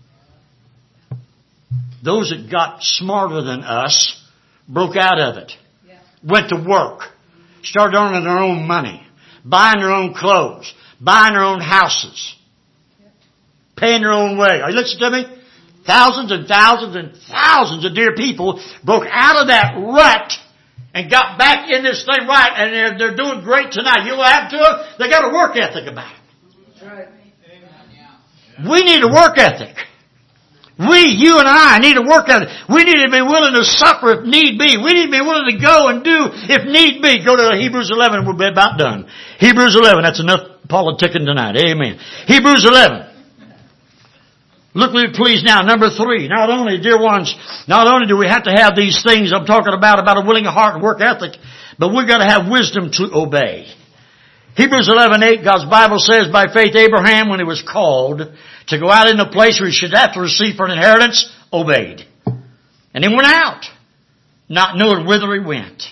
Those that got smarter than us broke out of it. Yeah. Went to work. Started earning their own money. Buying their own clothes. Buying their own houses. Paying their own way. Are you listening to me? Thousands and thousands and thousands of dear people broke out of that rut and got back in this thing right, and they're doing great tonight. You know what happened to them? They got a work ethic about it. That's right. We need a work ethic. You and I need a work ethic. We need to be willing to suffer if need be. We need to be willing to go and do if need be. Go to Hebrews 11. We'll be about done. Hebrews 11. That's enough politicking tonight. Amen. Hebrews 11. Look with me please now, number 3. Not only, dear ones, not only do we have to have these things I'm talking about a willing heart and work ethic, but we've got to have wisdom to obey. Hebrews 11:8, God's Bible says, by faith Abraham, when he was called to go out in a place where he should have to receive for an inheritance, obeyed. And he went out, not knowing whither he went.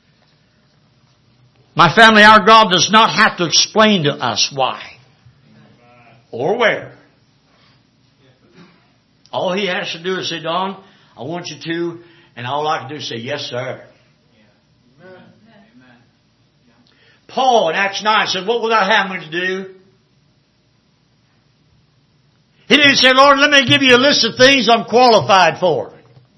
My family, our God does not have to explain to us why or where. All He has to do is say, Don, I want you to, and all I can do is say, yes, sir. Amen. Paul in Acts 9 said, what will thou have me to do? He didn't say, Lord, let me give you a list of things I'm qualified for.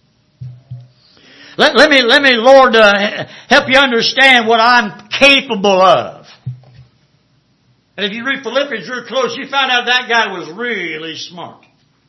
Let me, Lord, help you understand what I'm capable of. And if you read Philippians real close, you find out that guy was really smart.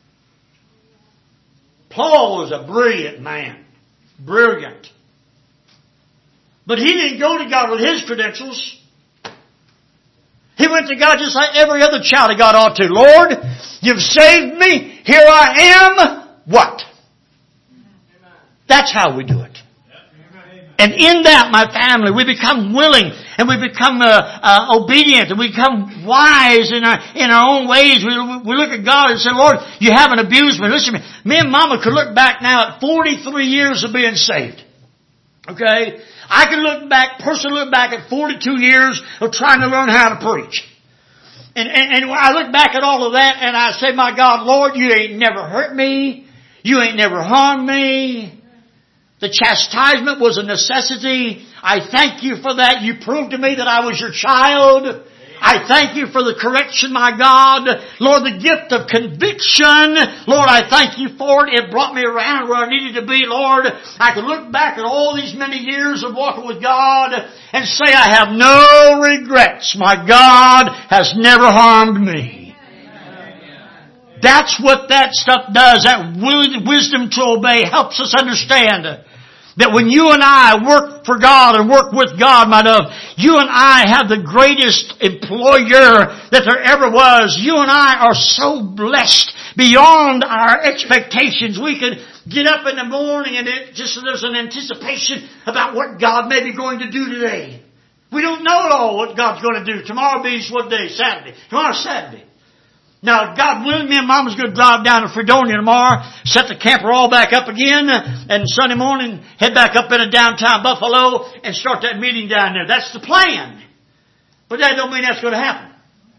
Paul was a brilliant man. Brilliant. But he didn't go to God with his credentials. He went to God just like every other child of God ought to. Lord, you've saved me. Here I am. What? That's how we do it. And in that, my family, we become willing and we become obedient and we become wise in our own ways. We look at God and say, Lord, you haven't abused me. Listen to me. Me and Mama could look back now at 43 years of being saved. Okay? I can personally look back at 42 years of trying to learn how to preach. And I look back at all of that and I say, my God, Lord, you ain't never hurt me. You ain't never harmed me. The chastisement was a necessity. I thank you for that. You proved to me that I was your child. I thank you for the correction, my God. Lord, the gift of conviction. Lord, I thank you for it. It brought me around where I needed to be, Lord. I could look back at all these many years of walking with God and say I have no regrets. My God has never harmed me. That's what that stuff does. That wisdom to obey helps us understand that when you and I work for God and work with God, my love, you and I have the greatest employer that there ever was. You and I are so blessed beyond our expectations. We could get up in the morning and there's an anticipation about what God may be going to do today. We don't know at all what God's going to do. Tomorrow be what day? Saturday. Tomorrow's Saturday. Now, God willing, me and Mama's going to drive down to Fredonia tomorrow, set the camper all back up again, and Sunday morning head back up into downtown Buffalo and start that meeting down there. That's the plan. But that don't mean that's going to happen.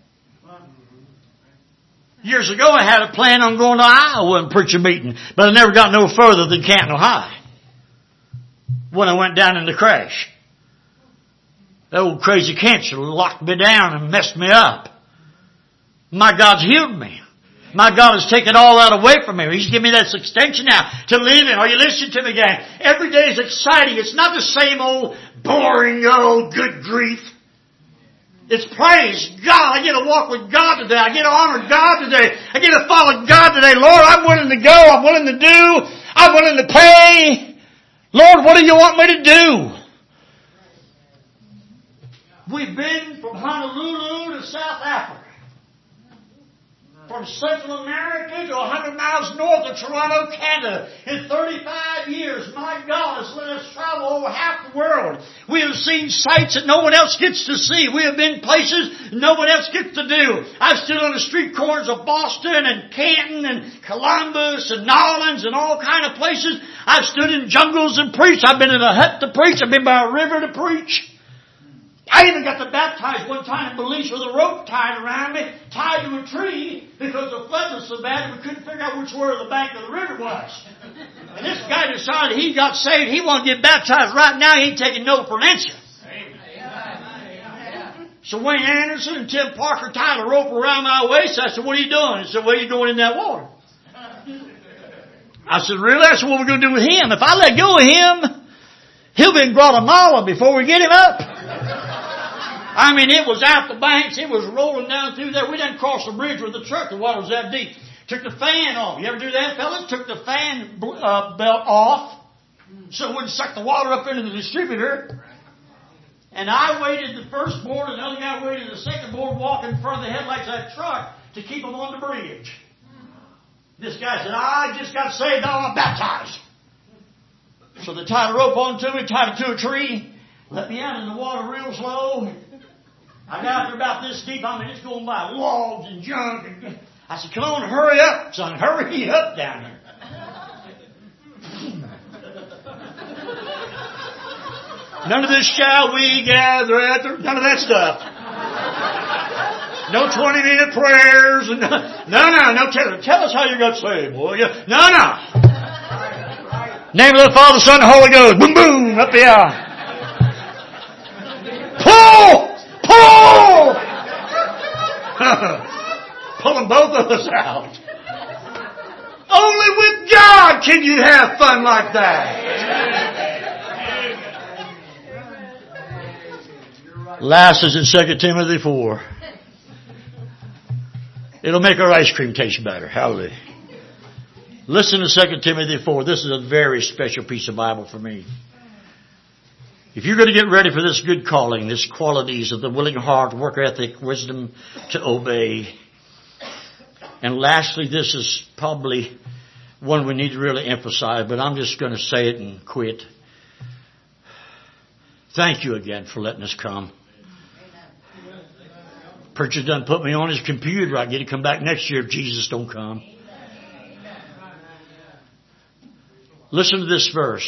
Years ago, I had a plan on going to Iowa and preach a meeting, but I never got no further than Canton, Ohio when I went down in the crash. That old crazy cancer locked me down and messed me up. My God's healed me. My God has taken all that away from me. He's given me that extension now to live in. Are you listening to me, gang? Every day is exciting. It's not the same old boring, good grief. It's praise God. I get to walk with God today. I get to honor God today. I get to follow God today. Lord, I'm willing to go. I'm willing to do. I'm willing to pay. Lord, what do you want me to do? We've been from Honolulu to South Africa. From Central America to 100 miles north of Toronto, Canada. In 35 years, my God has let us travel over half the world. We have seen sights that no one else gets to see. We have been places no one else gets to do. I've stood on the street corners of Boston and Canton and Columbus and Nolans and all kind of places. I've stood in jungles and preached. I've been in a hut to preach. I've been by a river to preach. I even got to baptize one time in Belize with a rope tied around me, tied to a tree, because the flood was so bad we couldn't figure out which way the bank of the river was. And this guy decided he got saved. He wanted to get baptized right now. He ain't taking no for an answer. So Wayne Anderson and Tim Parker tied a rope around my waist. I said, what are you doing? He said, well, you're going in that water. I said, really? That's what we're going to do with him. If I let go of him, he'll be in Guatemala before we get him up. I mean, it was out the banks. It was rolling down through there. We didn't cross the bridge with the truck. The water was that deep. Took the fan off. You ever do that, fellas? Took the fan belt off so it wouldn't suck the water up into the distributor. And I waited the first board, and the other guy waited the second board, walking in front of the headlights of that truck to keep them on the bridge. This guy said, I just got saved, now I'm baptized. So they tied a rope onto me, tied it to a tree, let me out in the water real slow. I got there about this deep. I mean, it's going by logs and junk. And I said, come on, hurry up, son. Hurry up down here. None of this shall we gather at the... None of that stuff. No 20-minute prayers. And no. Tell us how you got saved, boy. No. Name of the Father, Son, and Holy Ghost. Boom, boom, up the aisle. Pull! Pulling both of us out. Only with God can you have fun like that. Last is in 2 Timothy 4. It'll make our ice cream taste better. Hallelujah. Listen to 2 Timothy 4. This is a very special piece of Bible for me. If you're going to get ready for this good calling, these qualities of the willing heart, work ethic, wisdom to obey. And lastly, this is probably one we need to really emphasize, but I'm just going to say it and quit. Thank you again for letting us come. Preacher done put me on his computer. I get to come back next year if Jesus don't come. Listen to this verse.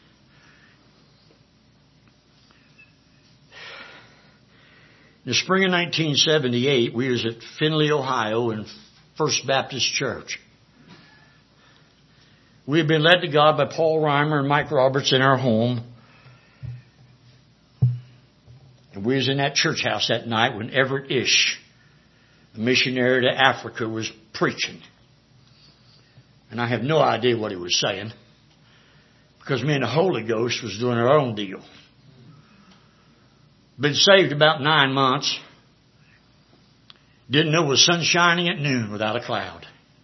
In the spring of 1978, we was at Findlay, Ohio, in First Baptist Church. We had been led to God by Paul Reimer and Mike Roberts in our home. And we was in that church house that night when Everett Ish, a missionary to Africa, was preaching. And I have no idea what he was saying, because me and the Holy Ghost was doing our own deal. Been saved about 9 months. Didn't know it was sun shining at noon without a cloud.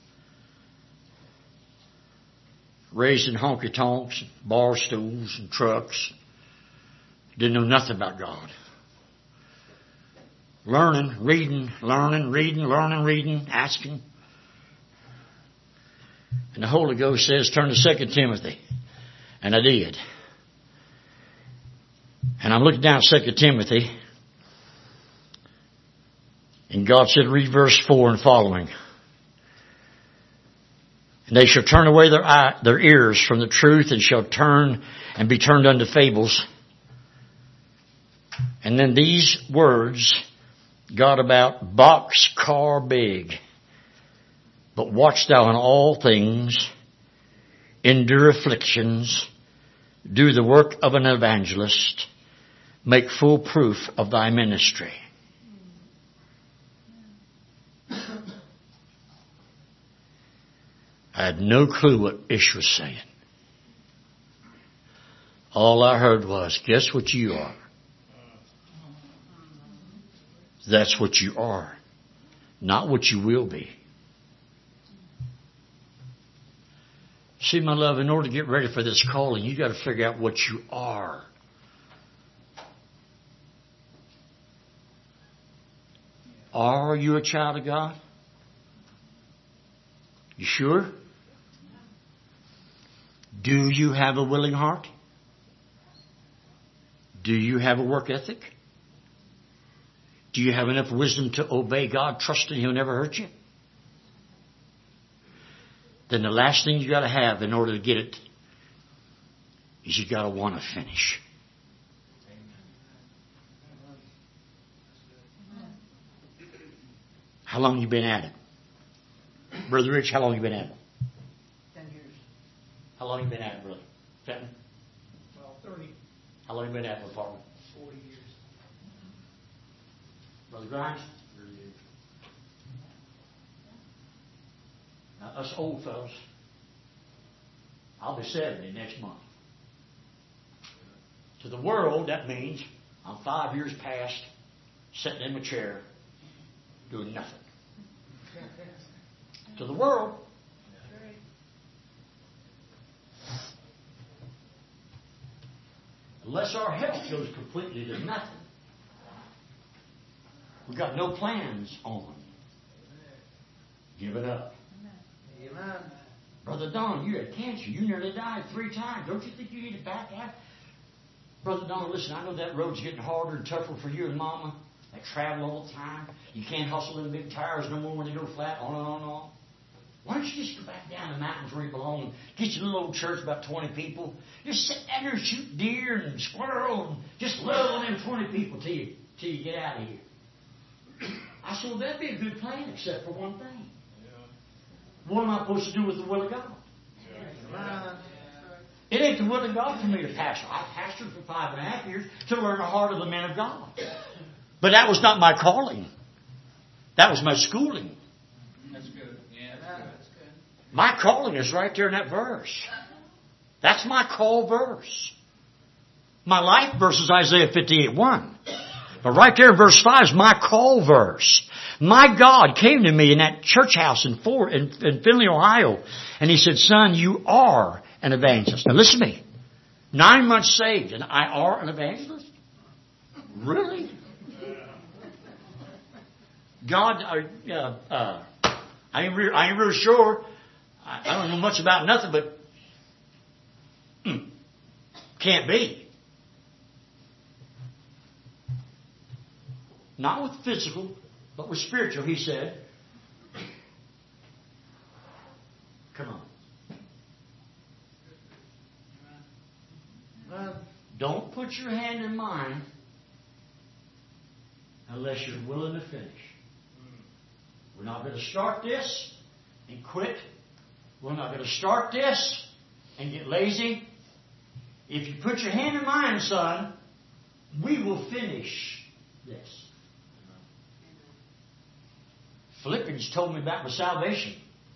Raised in honky-tonks, bar stools, and trucks. Didn't know nothing about God. Learning, reading, asking. And the Holy Ghost says, turn to 2 Timothy. And I did. And I'm looking down at 2 Timothy. And God said, read verse 4 and following. And they shall turn away their ears from the truth, and shall turn and be turned unto fables. And then these words got about boxcar big. But watch thou in all things, endure afflictions, do the work of an evangelist, make full proof of thy ministry. I had no clue what Ish was saying. All I heard was, guess what you are? That's what you are, not what you will be. See, my love, in order to get ready for this calling, you got to figure out what you are. Are you a child of God? You sure? Do you have a willing heart? Do you have a work ethic? Do you have enough wisdom to obey God, trusting He'll never hurt you? Then the last thing you got to have in order to get it is you got to want to finish. How long you been at it? Brother Rich, how long you been at it? 10 years. How long you been at it, brother? Fenton? Well, 30. How long you been at it, Parker? 40 years. Brother Grimes? 30 years. Now, us old fellows, I'll be 70 next month. To the world, that means I'm 5 years past sitting in my chair doing nothing. To the world. Unless our health goes completely to nothing, we've got no plans on. Give it up. Amen. Brother Don, you had cancer. You nearly died 3 times. Don't you think you need to back out? Brother Don, listen, I know that road's getting harder and tougher for you and Mama. They travel all the time. You can't hustle in big tires no more when they go flat, on and on and on. Why don't you just go back down the mountains where you belong and get your little old church, about 20 people. Just sit down there and shoot deer and squirrel and just love on them 20 people till you get out of here. I said, well, that'd be a good plan except for one thing. What am I supposed to do with the will of God? It ain't the will of God for me to pastor. I pastored for 5.5 years to learn the heart of the men of God. But that was not my calling. That was my schooling. That's good. Yeah, that's good. My calling is right there in that verse. That's my call verse. My life verse is Isaiah 58:1. But right there in verse 5 is my call verse. My God came to me in that church house in Findlay, Ohio, and He said, son, you are an evangelist. Now listen to me. 9 months saved, and I are an evangelist? Really? God, I ain't real sure. I don't know much about nothing, but can't be. Not with physical, but with spiritual, He said. Come on. Don't put your hand in mine unless you're willing to finish. We're not going to start this and quit. We're not going to start this and get lazy. If you put your hand in mine, son, we will finish this. Philippians told me about my salvation.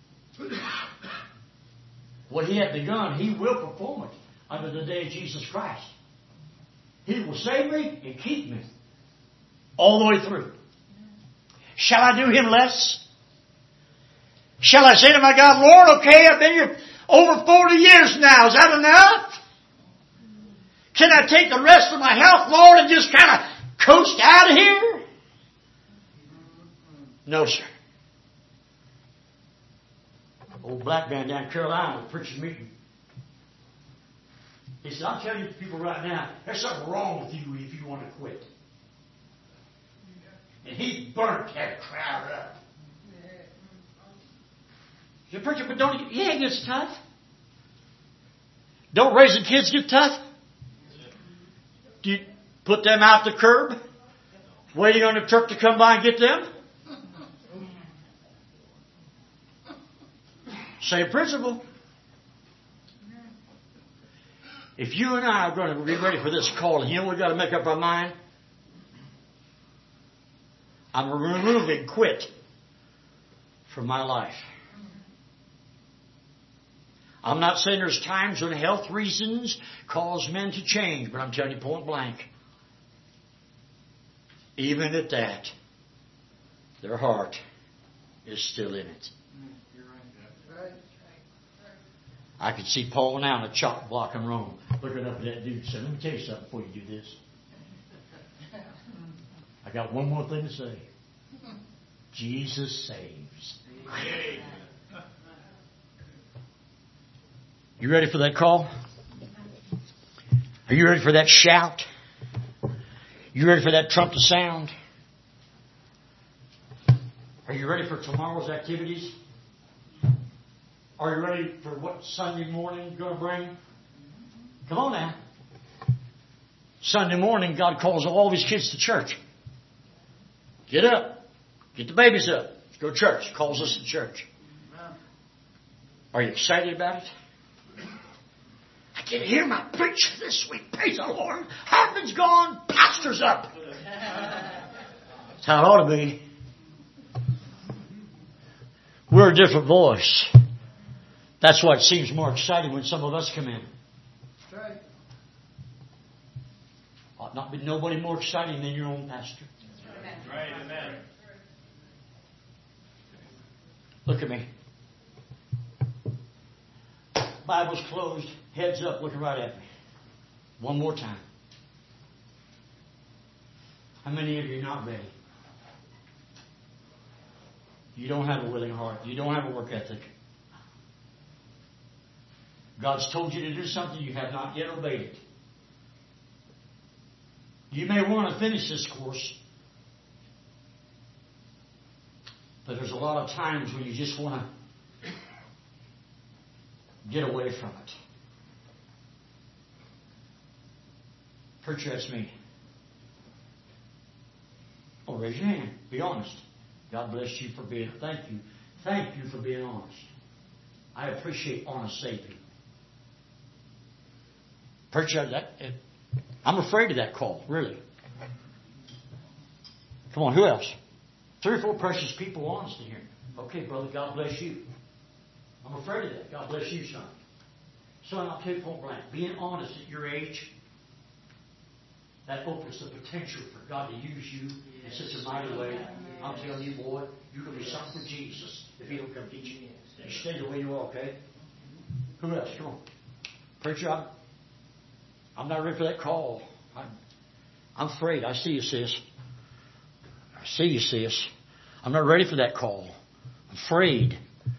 What He had begun, He will perform it unto the day of Jesus Christ. He will save me and keep me all the way through. Shall I do Him less? Shall I say to my God, Lord, okay, I've been here over 40 years now. Is that enough? Can I take the rest of my health, Lord, and just kind of coast out of here? No, sir. Old black man down in Carolina was preaching meeting. He said, I'll tell you people right now, there's something wrong with you if you want to quit. And he burnt that crowd up. He said, preacher, but don't you ain't gets tough. Don't raising kids get tough? Do you put them out the curb? Waiting on the truck to come by and get them? Same principle. If you and I are going to be ready for this calling, you know we've got to make up our mind? I'm removing quit from my life. I'm not saying there's times when health reasons cause men to change, but I'm telling you point blank, even at that, their heart is still in it. I could see Paul now on a chalk block in Rome looking up at that dude and saying, let me tell you something before you do this. I got one more thing to say. Jesus saves. You ready for that call? Are you ready for that shout? You ready for that trump to sound? Are you ready for tomorrow's activities? Are you ready for what Sunday morning is going to bring? Come on now. Sunday morning, God calls all of His kids to church. Get up. Get the babies up. Let's go to church. He calls us to church. Are you excited about it? I can hear my preacher this week. Praise the Lord. Hartman's gone. Pastor's up. That's how it ought to be. We're a different voice. That's why it seems more exciting when some of us come in. That's right. Ought not be nobody more exciting than your own pastor. Right, amen. Look at me. Bible's closed, heads up, looking right at me. One more time. How many of you are not ready? You don't have a willing heart. You don't have a work ethic. God's told you to do something, you have not yet obeyed it. You may want to finish this course, but there's a lot of times when you just want to get away from it. Preacher, that's me. Oh, raise your hand. Be honest. God bless you for being. Thank you. Thank you for being honest. I appreciate honest saved people. Preacher, I'm afraid of that call, really. Come on, who else? 3 or 4 precious people honest in here. Okay, brother, God bless you. I'm afraid of that. God bless you, son. Son, I'll tell you point blank. Being honest at your age, that opens the potential for God to use you in such a mighty way. I'm telling you, boy, you can be something for Jesus if He don't come teach you. You stay the way you are, okay? Who else? Come on. Preacher, I'm not ready for that call. I'm afraid. I see you, sis. I see you, sis. I'm not ready for that call. I'm afraid.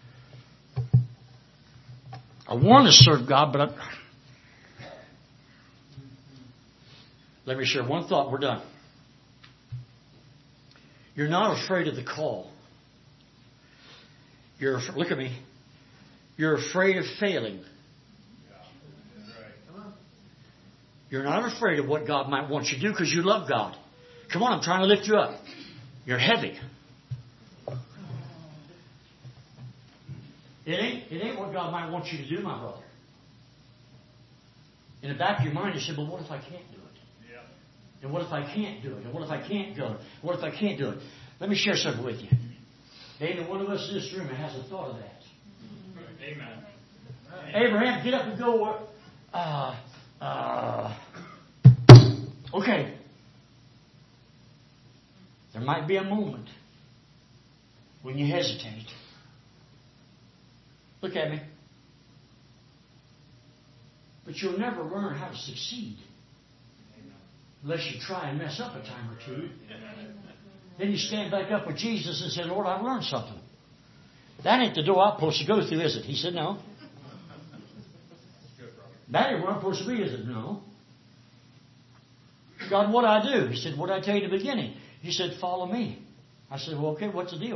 I want to serve God, but let me share one thought. We're done. You're not afraid of the call. Look at me. You're afraid of failing. You're not afraid of what God might want you to do because you love God. Come on, I'm trying to lift you up. You're heavy. It ain't what God might want you to do, my brother. In the back of your mind, you say, "But what if I can't do it? Yeah. And what if I can't do it? And what if I can't go? What if I can't do it?" Let me share something with you. Ain't one of us in this room that hasn't thought of that. Amen. Abraham, get up and go. Okay. There might be a moment when you hesitate. Look at me. But you'll never learn how to succeed unless you try and mess up a time or two. Then you stand back up with Jesus and say, "Lord, I've learned something. That ain't the door I'm supposed to go through, is it?" He said, "No." "That ain't where I'm supposed to be, is it?" "No." "God, what'd I do?" He said, "What'd I tell you in the beginning?" He said, "Follow me." I said, "Well, okay, what's the deal?"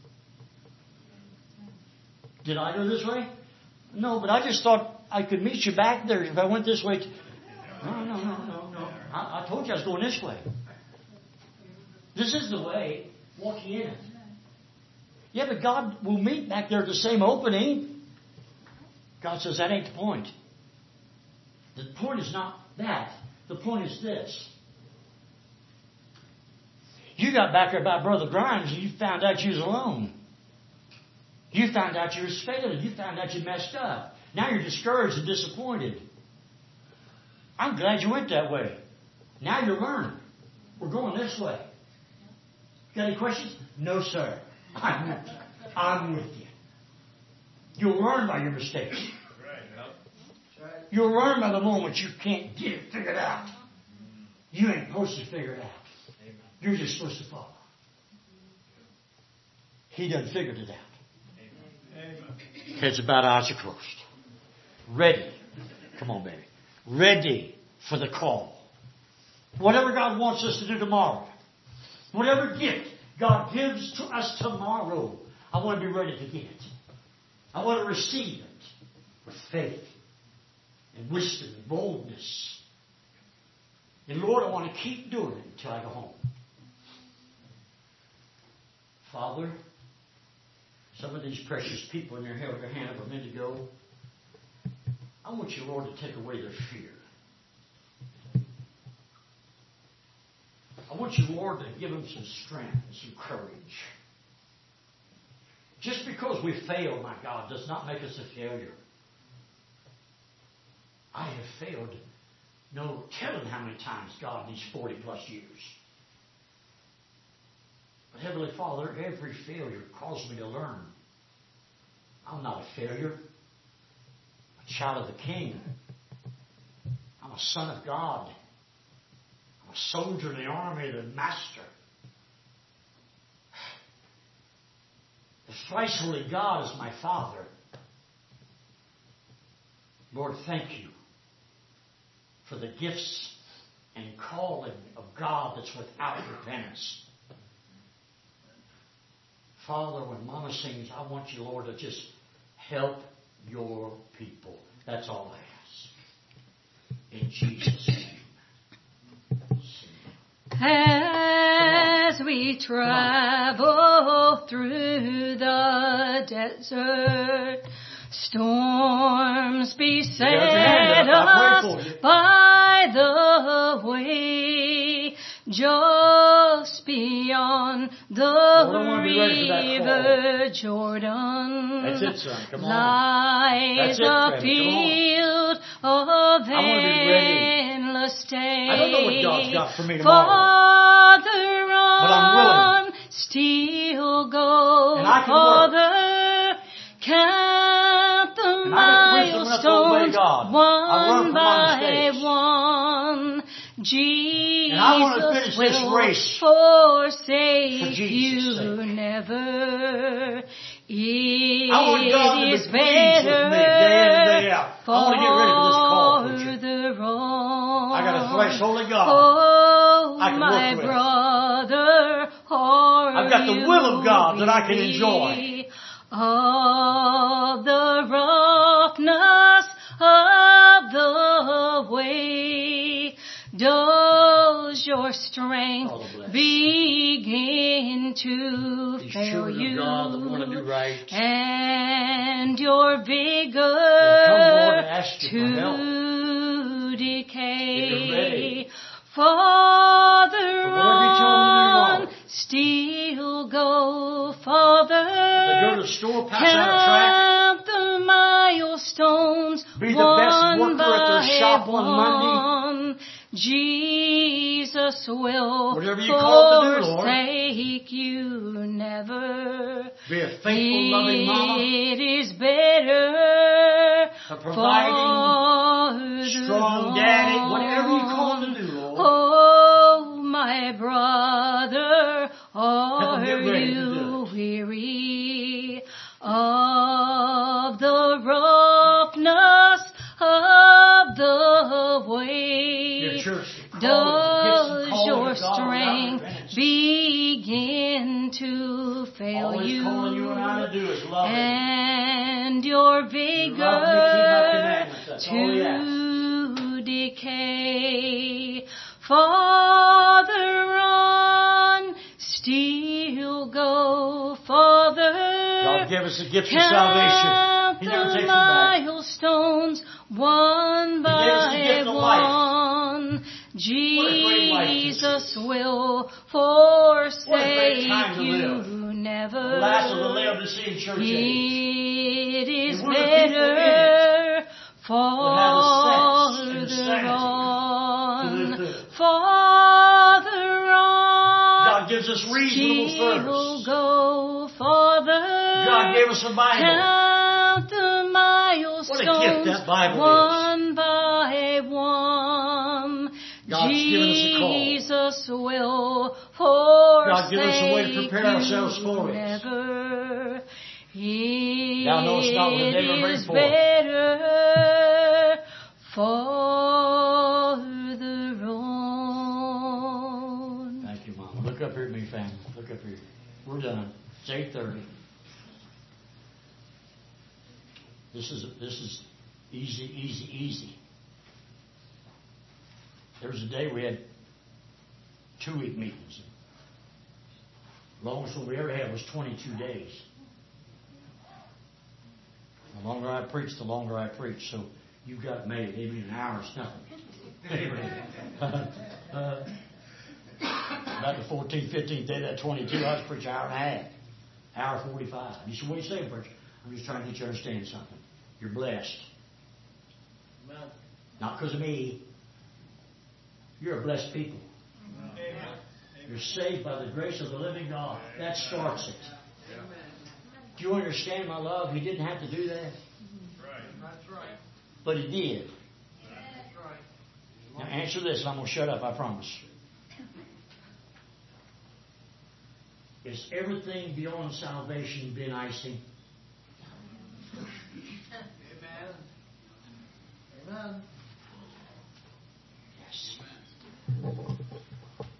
"Did I go this way?" "No, but I just thought I could meet you back there if I went this way." No. I told you I was going this way. This is the way. Walking in it. Yeah, but God will meet back there at the same opening. God says that ain't the point. The point is not that. The point is this. You got back there about Brother Grimes and you found out you was alone. You found out you was failing. You found out you messed up. Now you're discouraged and disappointed. I'm glad you went that way. Now you're learning. We're going this way. Got any questions? No, sir. I'm with you. You'll learn by your mistakes. You'll learn by the moment you can't get it figured out. You ain't supposed to figure it out. You're just supposed to follow. He done figured it out. Heads about, eyes are closed. Ready. Come on, baby. Ready for the call. Whatever God wants us to do tomorrow. Whatever gift God gives to us tomorrow, I want to be ready to get it. I want to receive it with faith and wisdom and boldness. And Lord, I want to keep doing it until I go home. Father, some of these precious people in their hand of a minute ago, I want you, Lord, to take away their fear. I want you, Lord, to give them some strength and some courage. Just because we fail, my God, does not make us a failure. I have failed no telling how many times, God, in these 40 plus years. But Heavenly Father, every failure caused me to learn. I'm not a failure. I'm a child of the King. I'm a son of God. I'm a soldier in the army of the Master. The thrice holy God is my Father. Lord, thank you for the gifts and calling of God that's without repentance. Father, when Mama sings, I want you, Lord, to just help your people. That's all I ask. In Jesus' name. As we travel through the desert, storms beset us by the way, just beyond the river Jordan. That's it, son. Come on. Lies a field of endless day. I don't know what God's got for me tomorrow. Farther on, but I'm willing. Still go and I can farther. Work. Count the milestones one by one. Jesus will forsake you never. It is better farther on. I got a threshold of God. Oh, I can my work with. brother, I've got the will of God that I can enjoy. Of the roughness of the way, does your strength begin to fail you, right. and your vigor to decay? Farther on, still go farther. Count the milestones be the best worker at their shop on Monday. Jesus will forsake you never. Be a faithful, loving mama. It is better a providing, strong daddy, whatever you call to do, Lord. Oh, my brother, are you weary of the roughness of the way? Does your strength begin to fail you, and your vigor to decay? Farther on, still go farther. God gave us the gift of salvation. He never takes it back. Milestones one by one. Jesus will forsake you never. The last of the Laodicean church age. It is better farther on. Farther on. God gives us reasonable service. Go farther. God gave us a Bible. Count the milestones. What a gift that Bible one is. By one. God's given us a call. Jesus will forsake God give us a way to prepare ourselves for it. Never. Thou knowest not what a day will bring forth. Better farther on. Thank you, Mama. Look up here at me, family. Look up here. We're done. It's 8:30. This is easy. There was a day we had 2-week meetings. The longest one we ever had was 22 days. The longer I preach, the longer I preach. So you got made. Maybe an hour is nothing. About the 14th, 15th day, that 22, I was preaching an hour and a half. Hour 45. You said, what are you saying, preacher? I'm just trying to get you to understand something. You're blessed. Amen. Not because of me. You're a blessed people. Amen. You're saved by the grace of the living God. That starts it. Amen. Do you understand, my love? He didn't have to do that. That's right. But he did. That's right. Now answer this and I'm going to shut up, I promise. Is everything beyond salvation been icing? Amen.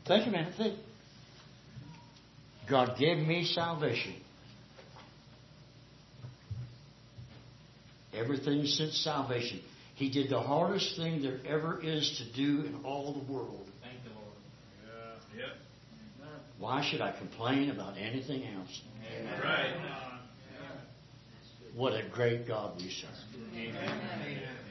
Think a minute. Think. God gave me salvation. Everything since salvation. He did the hardest thing there ever is to do in all the world. Thank the Lord. Yeah. Yep. Why should I complain about anything else? Amen. Right. What a great God we serve. Amen.